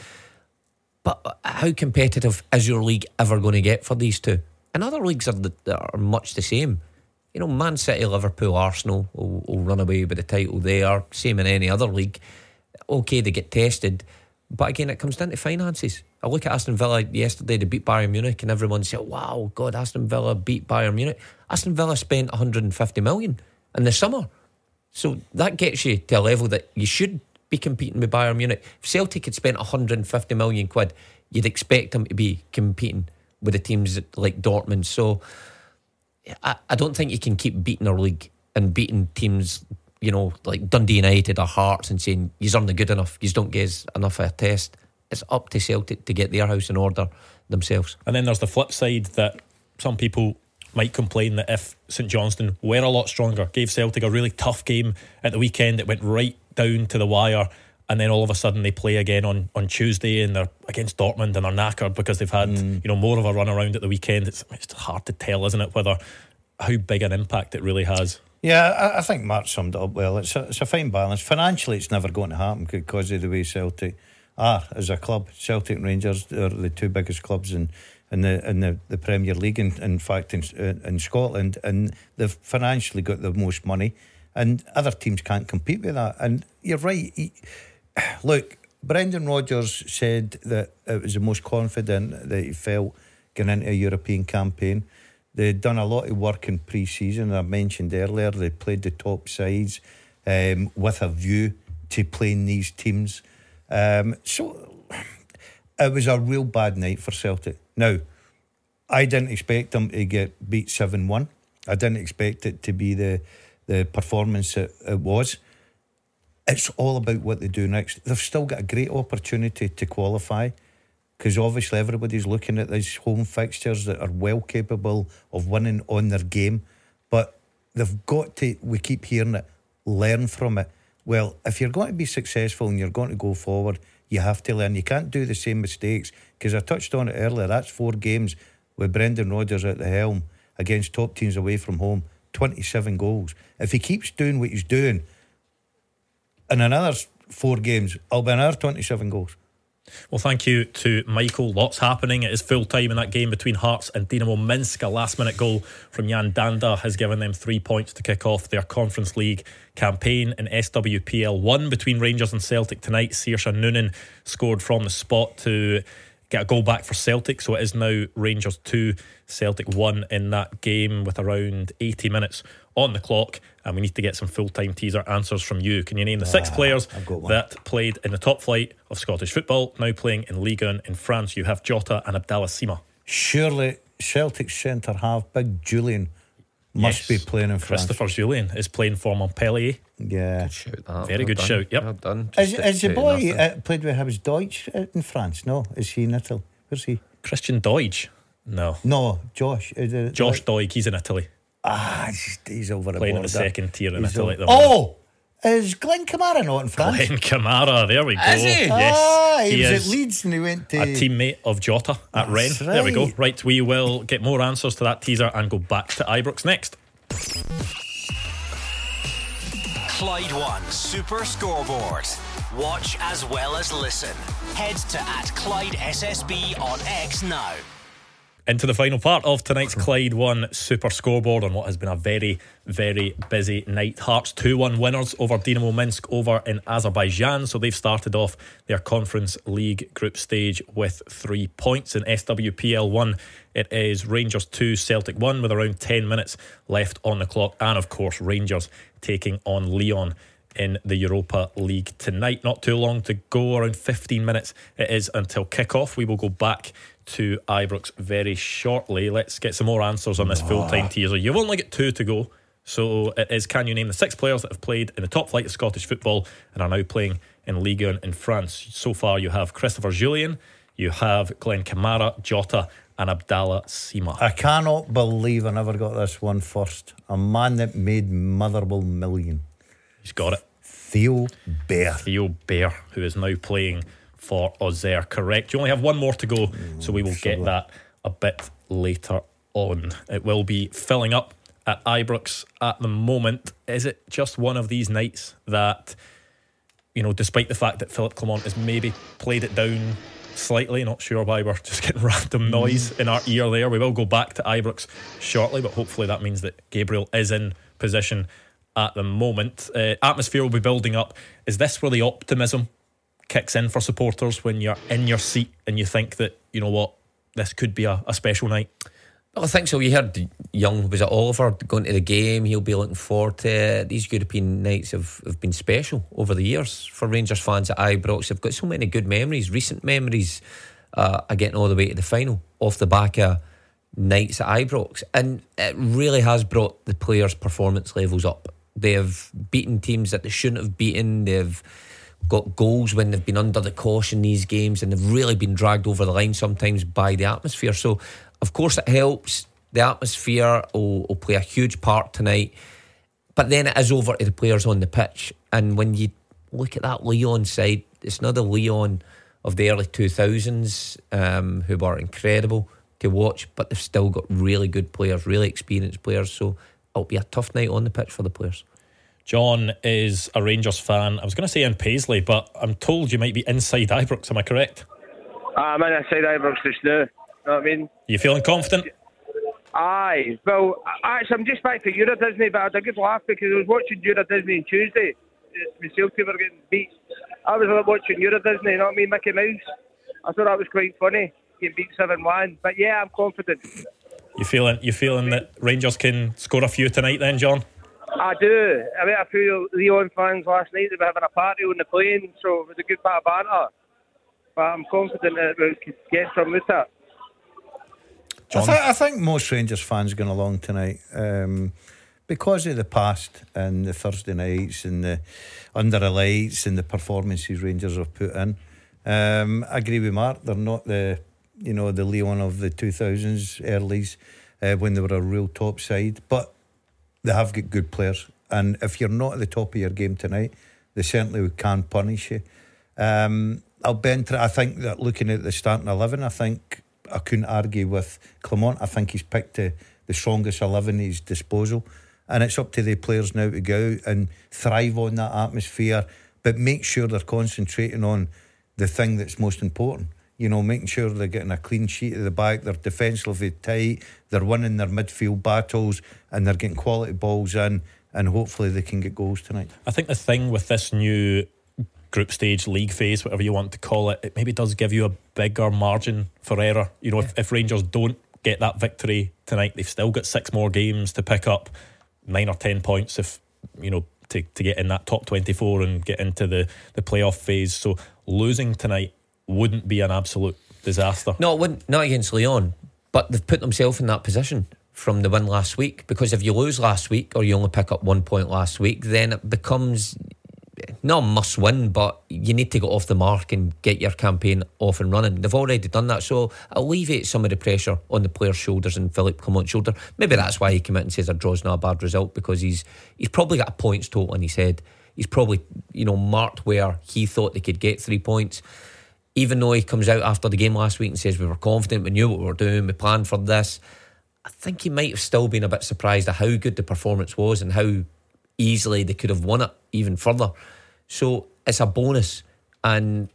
But how competitive is your league ever going to get for these two? And other leagues are much the same. Man City, Liverpool, Arsenal will run away with the title there. Same in any other league. Okay, they get tested. But again, it comes down to finances. I look at Aston Villa yesterday. They beat Bayern Munich, and everyone said, wow, God, Aston Villa beat Bayern Munich. Aston Villa spent 150 million in the summer. So that gets you to a level that you should be competing with Bayern Munich. If Celtic had spent 150 million quid, you'd expect them to be competing with the teams like Dortmund. So I don't think you can keep beating our league and beating teams, like Dundee United or Hearts, and saying you aren't good enough, you don't get enough of a test. It's up to Celtic to get their house in order themselves. And then there's the flip side that some people might complain that if St Johnstone were a lot stronger, gave Celtic a really tough game at the weekend, it went right down to the wire, and then all of a sudden they play again on Tuesday and they're against Dortmund and they're knackered because they've had more of a run around at the weekend. It's hard to tell, isn't it, how big an impact it really has. Yeah, I think Mark summed it up well. It's a fine balance. Financially it's never going to happen because of the way Celtic are as a club. Celtic and Rangers are the 2 biggest clubs in the Premier League, in fact in Scotland, and they've financially got the most money, and other teams can't compete with that. And you're right. Look, Brendan Rodgers said that it was the most confident that he felt going into a European campaign. They'd done a lot of work in pre-season. I mentioned earlier they played the top sides with a view to playing these teams. So it was a real bad night for Celtic. Now, I didn't expect them to get beat 7-1. I didn't expect it to be the performance it was. It's all about what they do next. They've still got a great opportunity to qualify, because obviously everybody's looking at these home fixtures that are well capable of winning on their game. But they've got to, we keep hearing it, learn from it. Well, if you're going to be successful and you're going to go forward, You have to learn. You can't do the same mistakes, because I touched on it earlier. That's 4 games with Brendan Rodgers at the helm against top teams away from home. 27 goals. If he keeps doing what he's doing in another 4 games, it'll be another 27 goals. Well, thank you to Michael. Lots happening. It is full time in that game between Hearts and Dynamo Minsk. A last minute goal from Jan Danda has given them 3 points to kick off their Conference League campaign. In SWPL 1 between Rangers and Celtic tonight, Saoirse Noonan scored from the spot to get a goal back for Celtic. So it is now Rangers 2, Celtic 1 in that game with around 80 minutes on the clock. And we need to get some full-time teaser answers from you. Can you name the 6 players that played in the top flight of Scottish football, now playing in Ligue 1 in France? You have Jota and Abdallah Sima. Surely Celtic centre half Big Julian must be playing in France. Christopher Julian is playing for Montpellier. Yeah, good shout, that. Very good shout. Yep. Well done. Is the boy played with him Deutsch in France? No, is he in Italy? Where's he? Christian Deutsch? No, Josh. Josh Doig. He's in Italy. He's over the playing border. in the second tier in Italy. Is Glenn Kamara not in France? Glenn Kamara, there we go. Is he? Yes, he was at Leeds and he went to a teammate of Jota at Rennes. Right. There we go. Right, we will get more answers to that teaser and go back to Ibrox next. Clyde One Super Scoreboard. Watch as well as listen. Head to @ClydeSSB on X now. Into the final part of tonight's Clyde One Super Scoreboard on what has been a very, very busy night. Hearts 2-1 winners over Dynamo Minsk over in Azerbaijan. So they've started off their Conference League group stage with 3 points. In SWPL 1, it is Rangers 2, Celtic 1 with around 10 minutes left on the clock. And of course, Rangers taking on Lyon in the Europa League tonight. Not too long to go, around 15 minutes it is until kick-off. We will go back to Ibrox very shortly. Let's get some more answers on this full-time teaser. You've only got 2 to go. So it is, can you name the 6 players that have played in the top flight of Scottish football and are now playing in Ligue 1 in France? So far you have Christopher Julian, you have Glenn Kamara, Jota and Abdallah Sima. I cannot believe I never got this one first. A man that made Motherwell million. He's got it. Theo Bair. Theo Bair, who is now playing for Auxerre. Correct. You only have 1 more to go, so we will get that a bit later on. It will be filling up at Ibrox at the moment. Is it just one of these nights that, you know, despite the fact that Philippe Clement has maybe played it down slightly, not sure why we're just getting random noise in our ear there. We will go back to Ibrox shortly, but hopefully that means that Gabriel is in position at the moment. Atmosphere will be building up. Is this where the optimism kicks in for supporters, when you're in your seat and you think that, you know what, this could be a special night? Well, I think so. You heard young, was it Oliver, going to the game. He'll be looking forward to it. These European nights have been special over the years for Rangers fans at Ibrox. They've got so many good memories, recent memories, getting all the way to the final off the back of nights at Ibrox. And it really has brought the players' performance levels up. They have beaten teams that they shouldn't have beaten. They've got goals when they've been under the cosh in these games, and they've really been dragged over the line sometimes by the atmosphere. So of course it helps. The atmosphere will play a huge part tonight, but then it is over to the players on the pitch. And when you look at that Lyon side, it's not the Lyon of the early 2000s who were incredible to watch, but they've still got really good players, really experienced players. So it'll be a tough night on the pitch for the players. John is a Rangers fan. I was going to say in Paisley, but I'm told you might be inside Ibrox. Am I correct? I'm inside Ibrox just now. You know what I mean? You feeling confident? Aye. Well, actually, I'm just back to Euro Disney, but I had a good laugh because I was watching Euro Disney on Tuesday. My Celtic were getting beat. I was watching Euro Disney, you know what I mean? Mickey Mouse. I thought that was quite funny, getting beat 7-1. But yeah, I'm confident. You feeling that Rangers can score a few tonight then, John? I do. I met a few Lyon fans last night. They were having a party on the plane, so it was a good bit of banter. But I'm confident that we'll get some with that. I think most Rangers fans going along tonight because of the past and the Thursday nights and the under the lights and the performances Rangers have put in. I agree with Mark. They're not the Lyon of the 2000s, earlys, when they were a real top side, but they have got good players, and if you're not at the top of your game tonight, they certainly can punish you. I think that looking at the starting 11, I think I couldn't argue with Clement. I think he's picked the strongest 11 at his disposal, and it's up to the players now to go out and thrive on that atmosphere, but make sure they're concentrating on the thing that's most important. You know, making sure they're getting a clean sheet at the back, they're defensively tight, they're winning their midfield battles, and they're getting quality balls in, and hopefully they can get goals tonight. I think the thing with this new group stage league phase, whatever you want to call it, it maybe does give you a bigger margin for error. You know, if Rangers don't get that victory tonight, they've still got 6 more games to pick up, 9 or 10 points if, you know, to get in that top 24 and get into the playoff phase. So losing tonight wouldn't be an absolute disaster. No, it wouldn't, not against Lyon, but they've put themselves in that position from the win last week, because if you lose last week or you only pick up 1 point last week, then it becomes not a must win, but you need to get off the mark and get your campaign off and running. They've already done that, so alleviate some of the pressure on the players' shoulders and Philippe Clement's shoulder. Maybe that's why he came out and says a draw's not a bad result, because he's probably got a points total in his head. He's probably, you know, marked where he thought they could get 3 points. Even though he comes out after the game last week and says we were confident, we knew what we were doing, we planned for this, I think he might have still been a bit surprised at how good the performance was and how easily they could have won it even further. So it's a bonus. And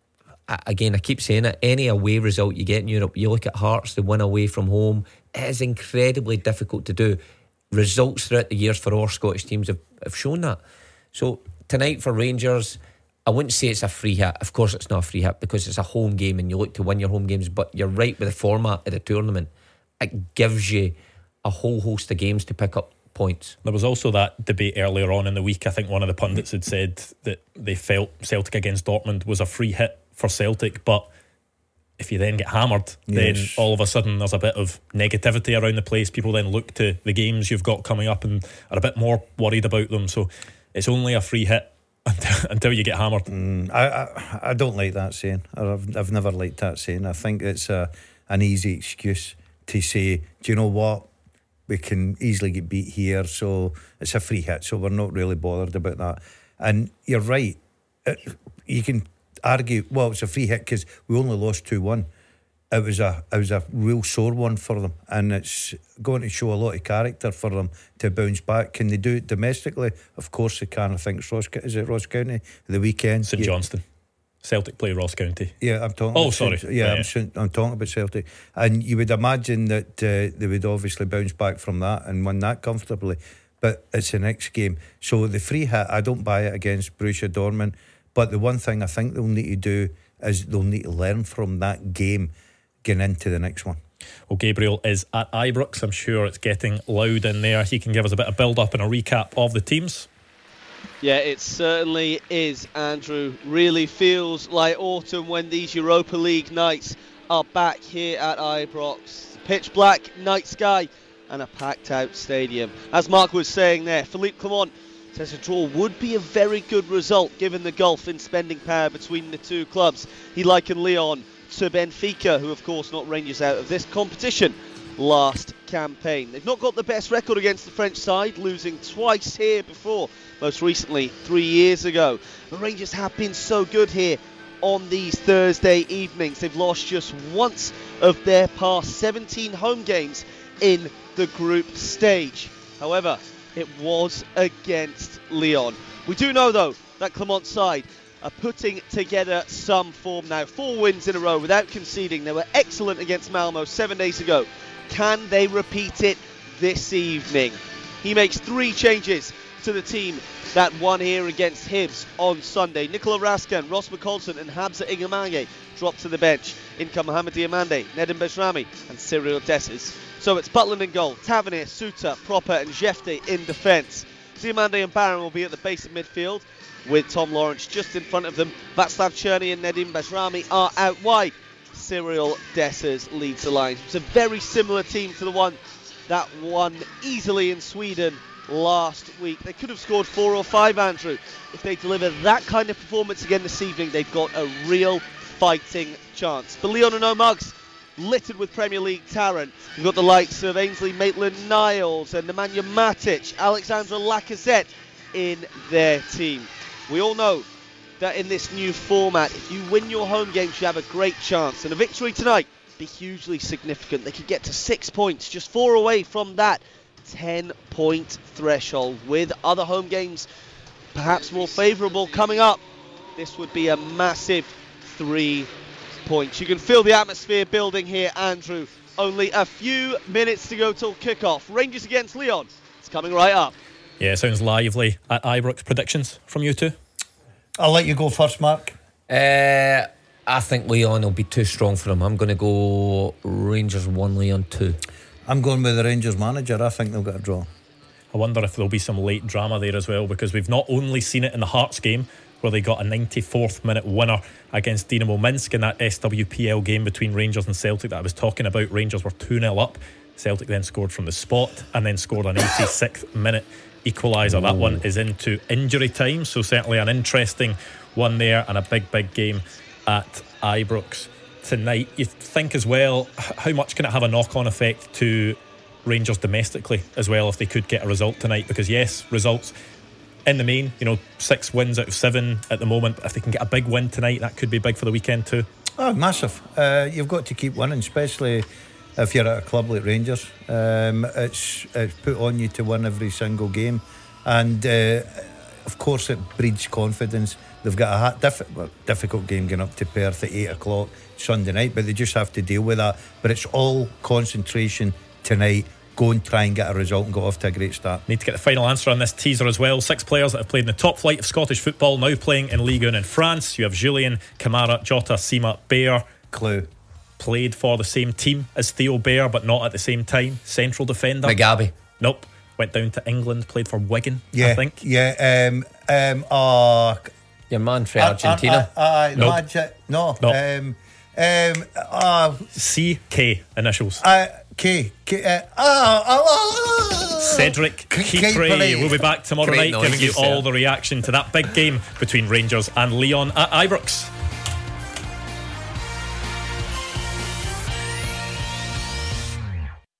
again, I keep saying it, any away result you get in Europe, you look at Hearts, they win away from home, it is incredibly difficult to do. Results throughout the years for all Scottish teams have shown that. So tonight for Rangers, I wouldn't say it's a free hit. Of course it's not a free hit, because it's a home game and you look to win your home games, but you're right with the format of the tournament. It gives you a whole host of games to pick up points. There was also that debate earlier on in the week. I think one of the pundits had said that they felt Celtic against Dortmund was a free hit for Celtic, but if you then get hammered, then all of a sudden there's a bit of negativity around the place. People then look to the games you've got coming up and are a bit more worried about them. So it's only a free hit until you get hammered. I don't like that saying. I've never liked that saying. I think it's an easy excuse to say, do you know what, we can easily get beat here, so it's a free hit, so we're not really bothered about that. And you're right, you can argue, well, it's a free hit because we only lost 2-1. It was a real sore one for them, and it's going to show a lot of character for them to bounce back. Can they do it domestically? Of course they can. I think it's Ross County the weekend. St Johnstone. Celtic play Ross County. Yeah, I'm talking. Oh, sorry. I'm talking about Celtic, and you would imagine that they would obviously bounce back from that and win that comfortably. But it's the next game, so the free hit, I don't buy it against Borussia Dortmund. But the one thing I think they'll need to do is they'll need to learn from that game getting into the next one. Well, Gabriel is at Ibrox. I'm sure it's getting loud in there. He can give us a bit of build up and a recap of the teams. Yeah, it certainly is, Andrew. Really feels like autumn when these Europa League nights are back here at Ibrox. Pitch black, night sky and a packed out stadium. As Mark was saying there, Philippe Clement says a draw would be a very good result given the gulf in spending power between the two clubs. He likened Lyon to Benfica, who of course knocked Rangers out of this competition last campaign. They've not got the best record against the French side, losing twice here before, most recently 3 years ago. The Rangers have been so good here on these Thursday evenings. They've lost just once of their past 17 home games in the group stage. However, it was against Lyon. We do know though that Clement's side are putting together some form now. 4 wins in a row without conceding. They were excellent against Malmo 7 days ago. Can they repeat it this evening? He makes 3 changes to the team that won here against Hibs on Sunday. Nicola Raskin, Ross McColson and Habza Igamange dropped to the bench. In come Mohamed Diamande, Nedim Besrami and Cyril Desses. So it's Butland in goal, Tavernier, Suter, Proper and Jefte in defence. Diamande and Barron will be at the base of midfield with Tom Lawrence just in front of them. Václav Černý and Nedim Besrami are out wide. Cyril Desses leads the line. It's a very similar team to the one that won easily in Sweden last week. They could have scored 4 or 5, Andrew. If they deliver that kind of performance again this evening, they've got a real fighting chance. But Lyon are no mugs, littered with Premier League talent. You've got the likes of Ainsley Maitland-Niles and Nemanja Matic, Alexandre Lacazette in their team. We all know that in this new format, if you win your home games, you have a great chance. And a victory tonight be hugely significant. They could get to 6 points, just 4 away from that 10-point threshold. With other home games perhaps more favourable coming up, this would be a massive 3 points. You can feel the atmosphere building here, Andrew. Only a few minutes to go till kickoff. Rangers against Lyon. It's coming right up. Yeah, sounds lively. At Ibrox, predictions from you two? I'll let you go first, Mark. I think Lyon will be too strong for them. I'm going to go Rangers 1, Lyon 2. I'm going with the Rangers manager. I think they'll get a draw. I wonder if there'll be some late drama there as well, because we've not only seen it in the Hearts game, where they got a 94th minute winner against Dinamo Minsk in that SWPL game between Rangers and Celtic that I was talking about. Rangers were 2-0 up. Celtic then scored from the spot and then scored an 86th minute equaliser. That one is into injury time, so certainly an interesting one there, and a big game at Ibrox tonight. You think as well, how much can it have a knock-on effect to Rangers domestically as well if they could get a result tonight? Because yes, results in the main, 6 wins out of 7 at the moment, but if they can get a big win tonight, that could be big for the weekend too. Oh, massive. You've got to keep winning, especially if you're at a club like Rangers. It's put on you to win every single game, and of course it breeds confidence. They've got a difficult game going up to Perth at 8 o'clock Sunday night, but they just have to deal with that. But it's all concentration tonight. Go and try and get a result and go off to a great start. Need to get the final answer on this teaser as well. 6 players that have played in the top flight of Scottish football now playing in Ligue 1 in France. You have Julien, Kamara, Jota, Sima, Baer. Clue. Played for the same team as Theo Baer, but not at the same time. Central defender. Mugabe. Nope. Went down to England, played for Wigan, I think. Yeah. Your man for Argentina. No. CK initials. Cedric Kipre. We'll be back tomorrow night giving you all the reaction to that big game between Rangers and Lyon at Ibrox.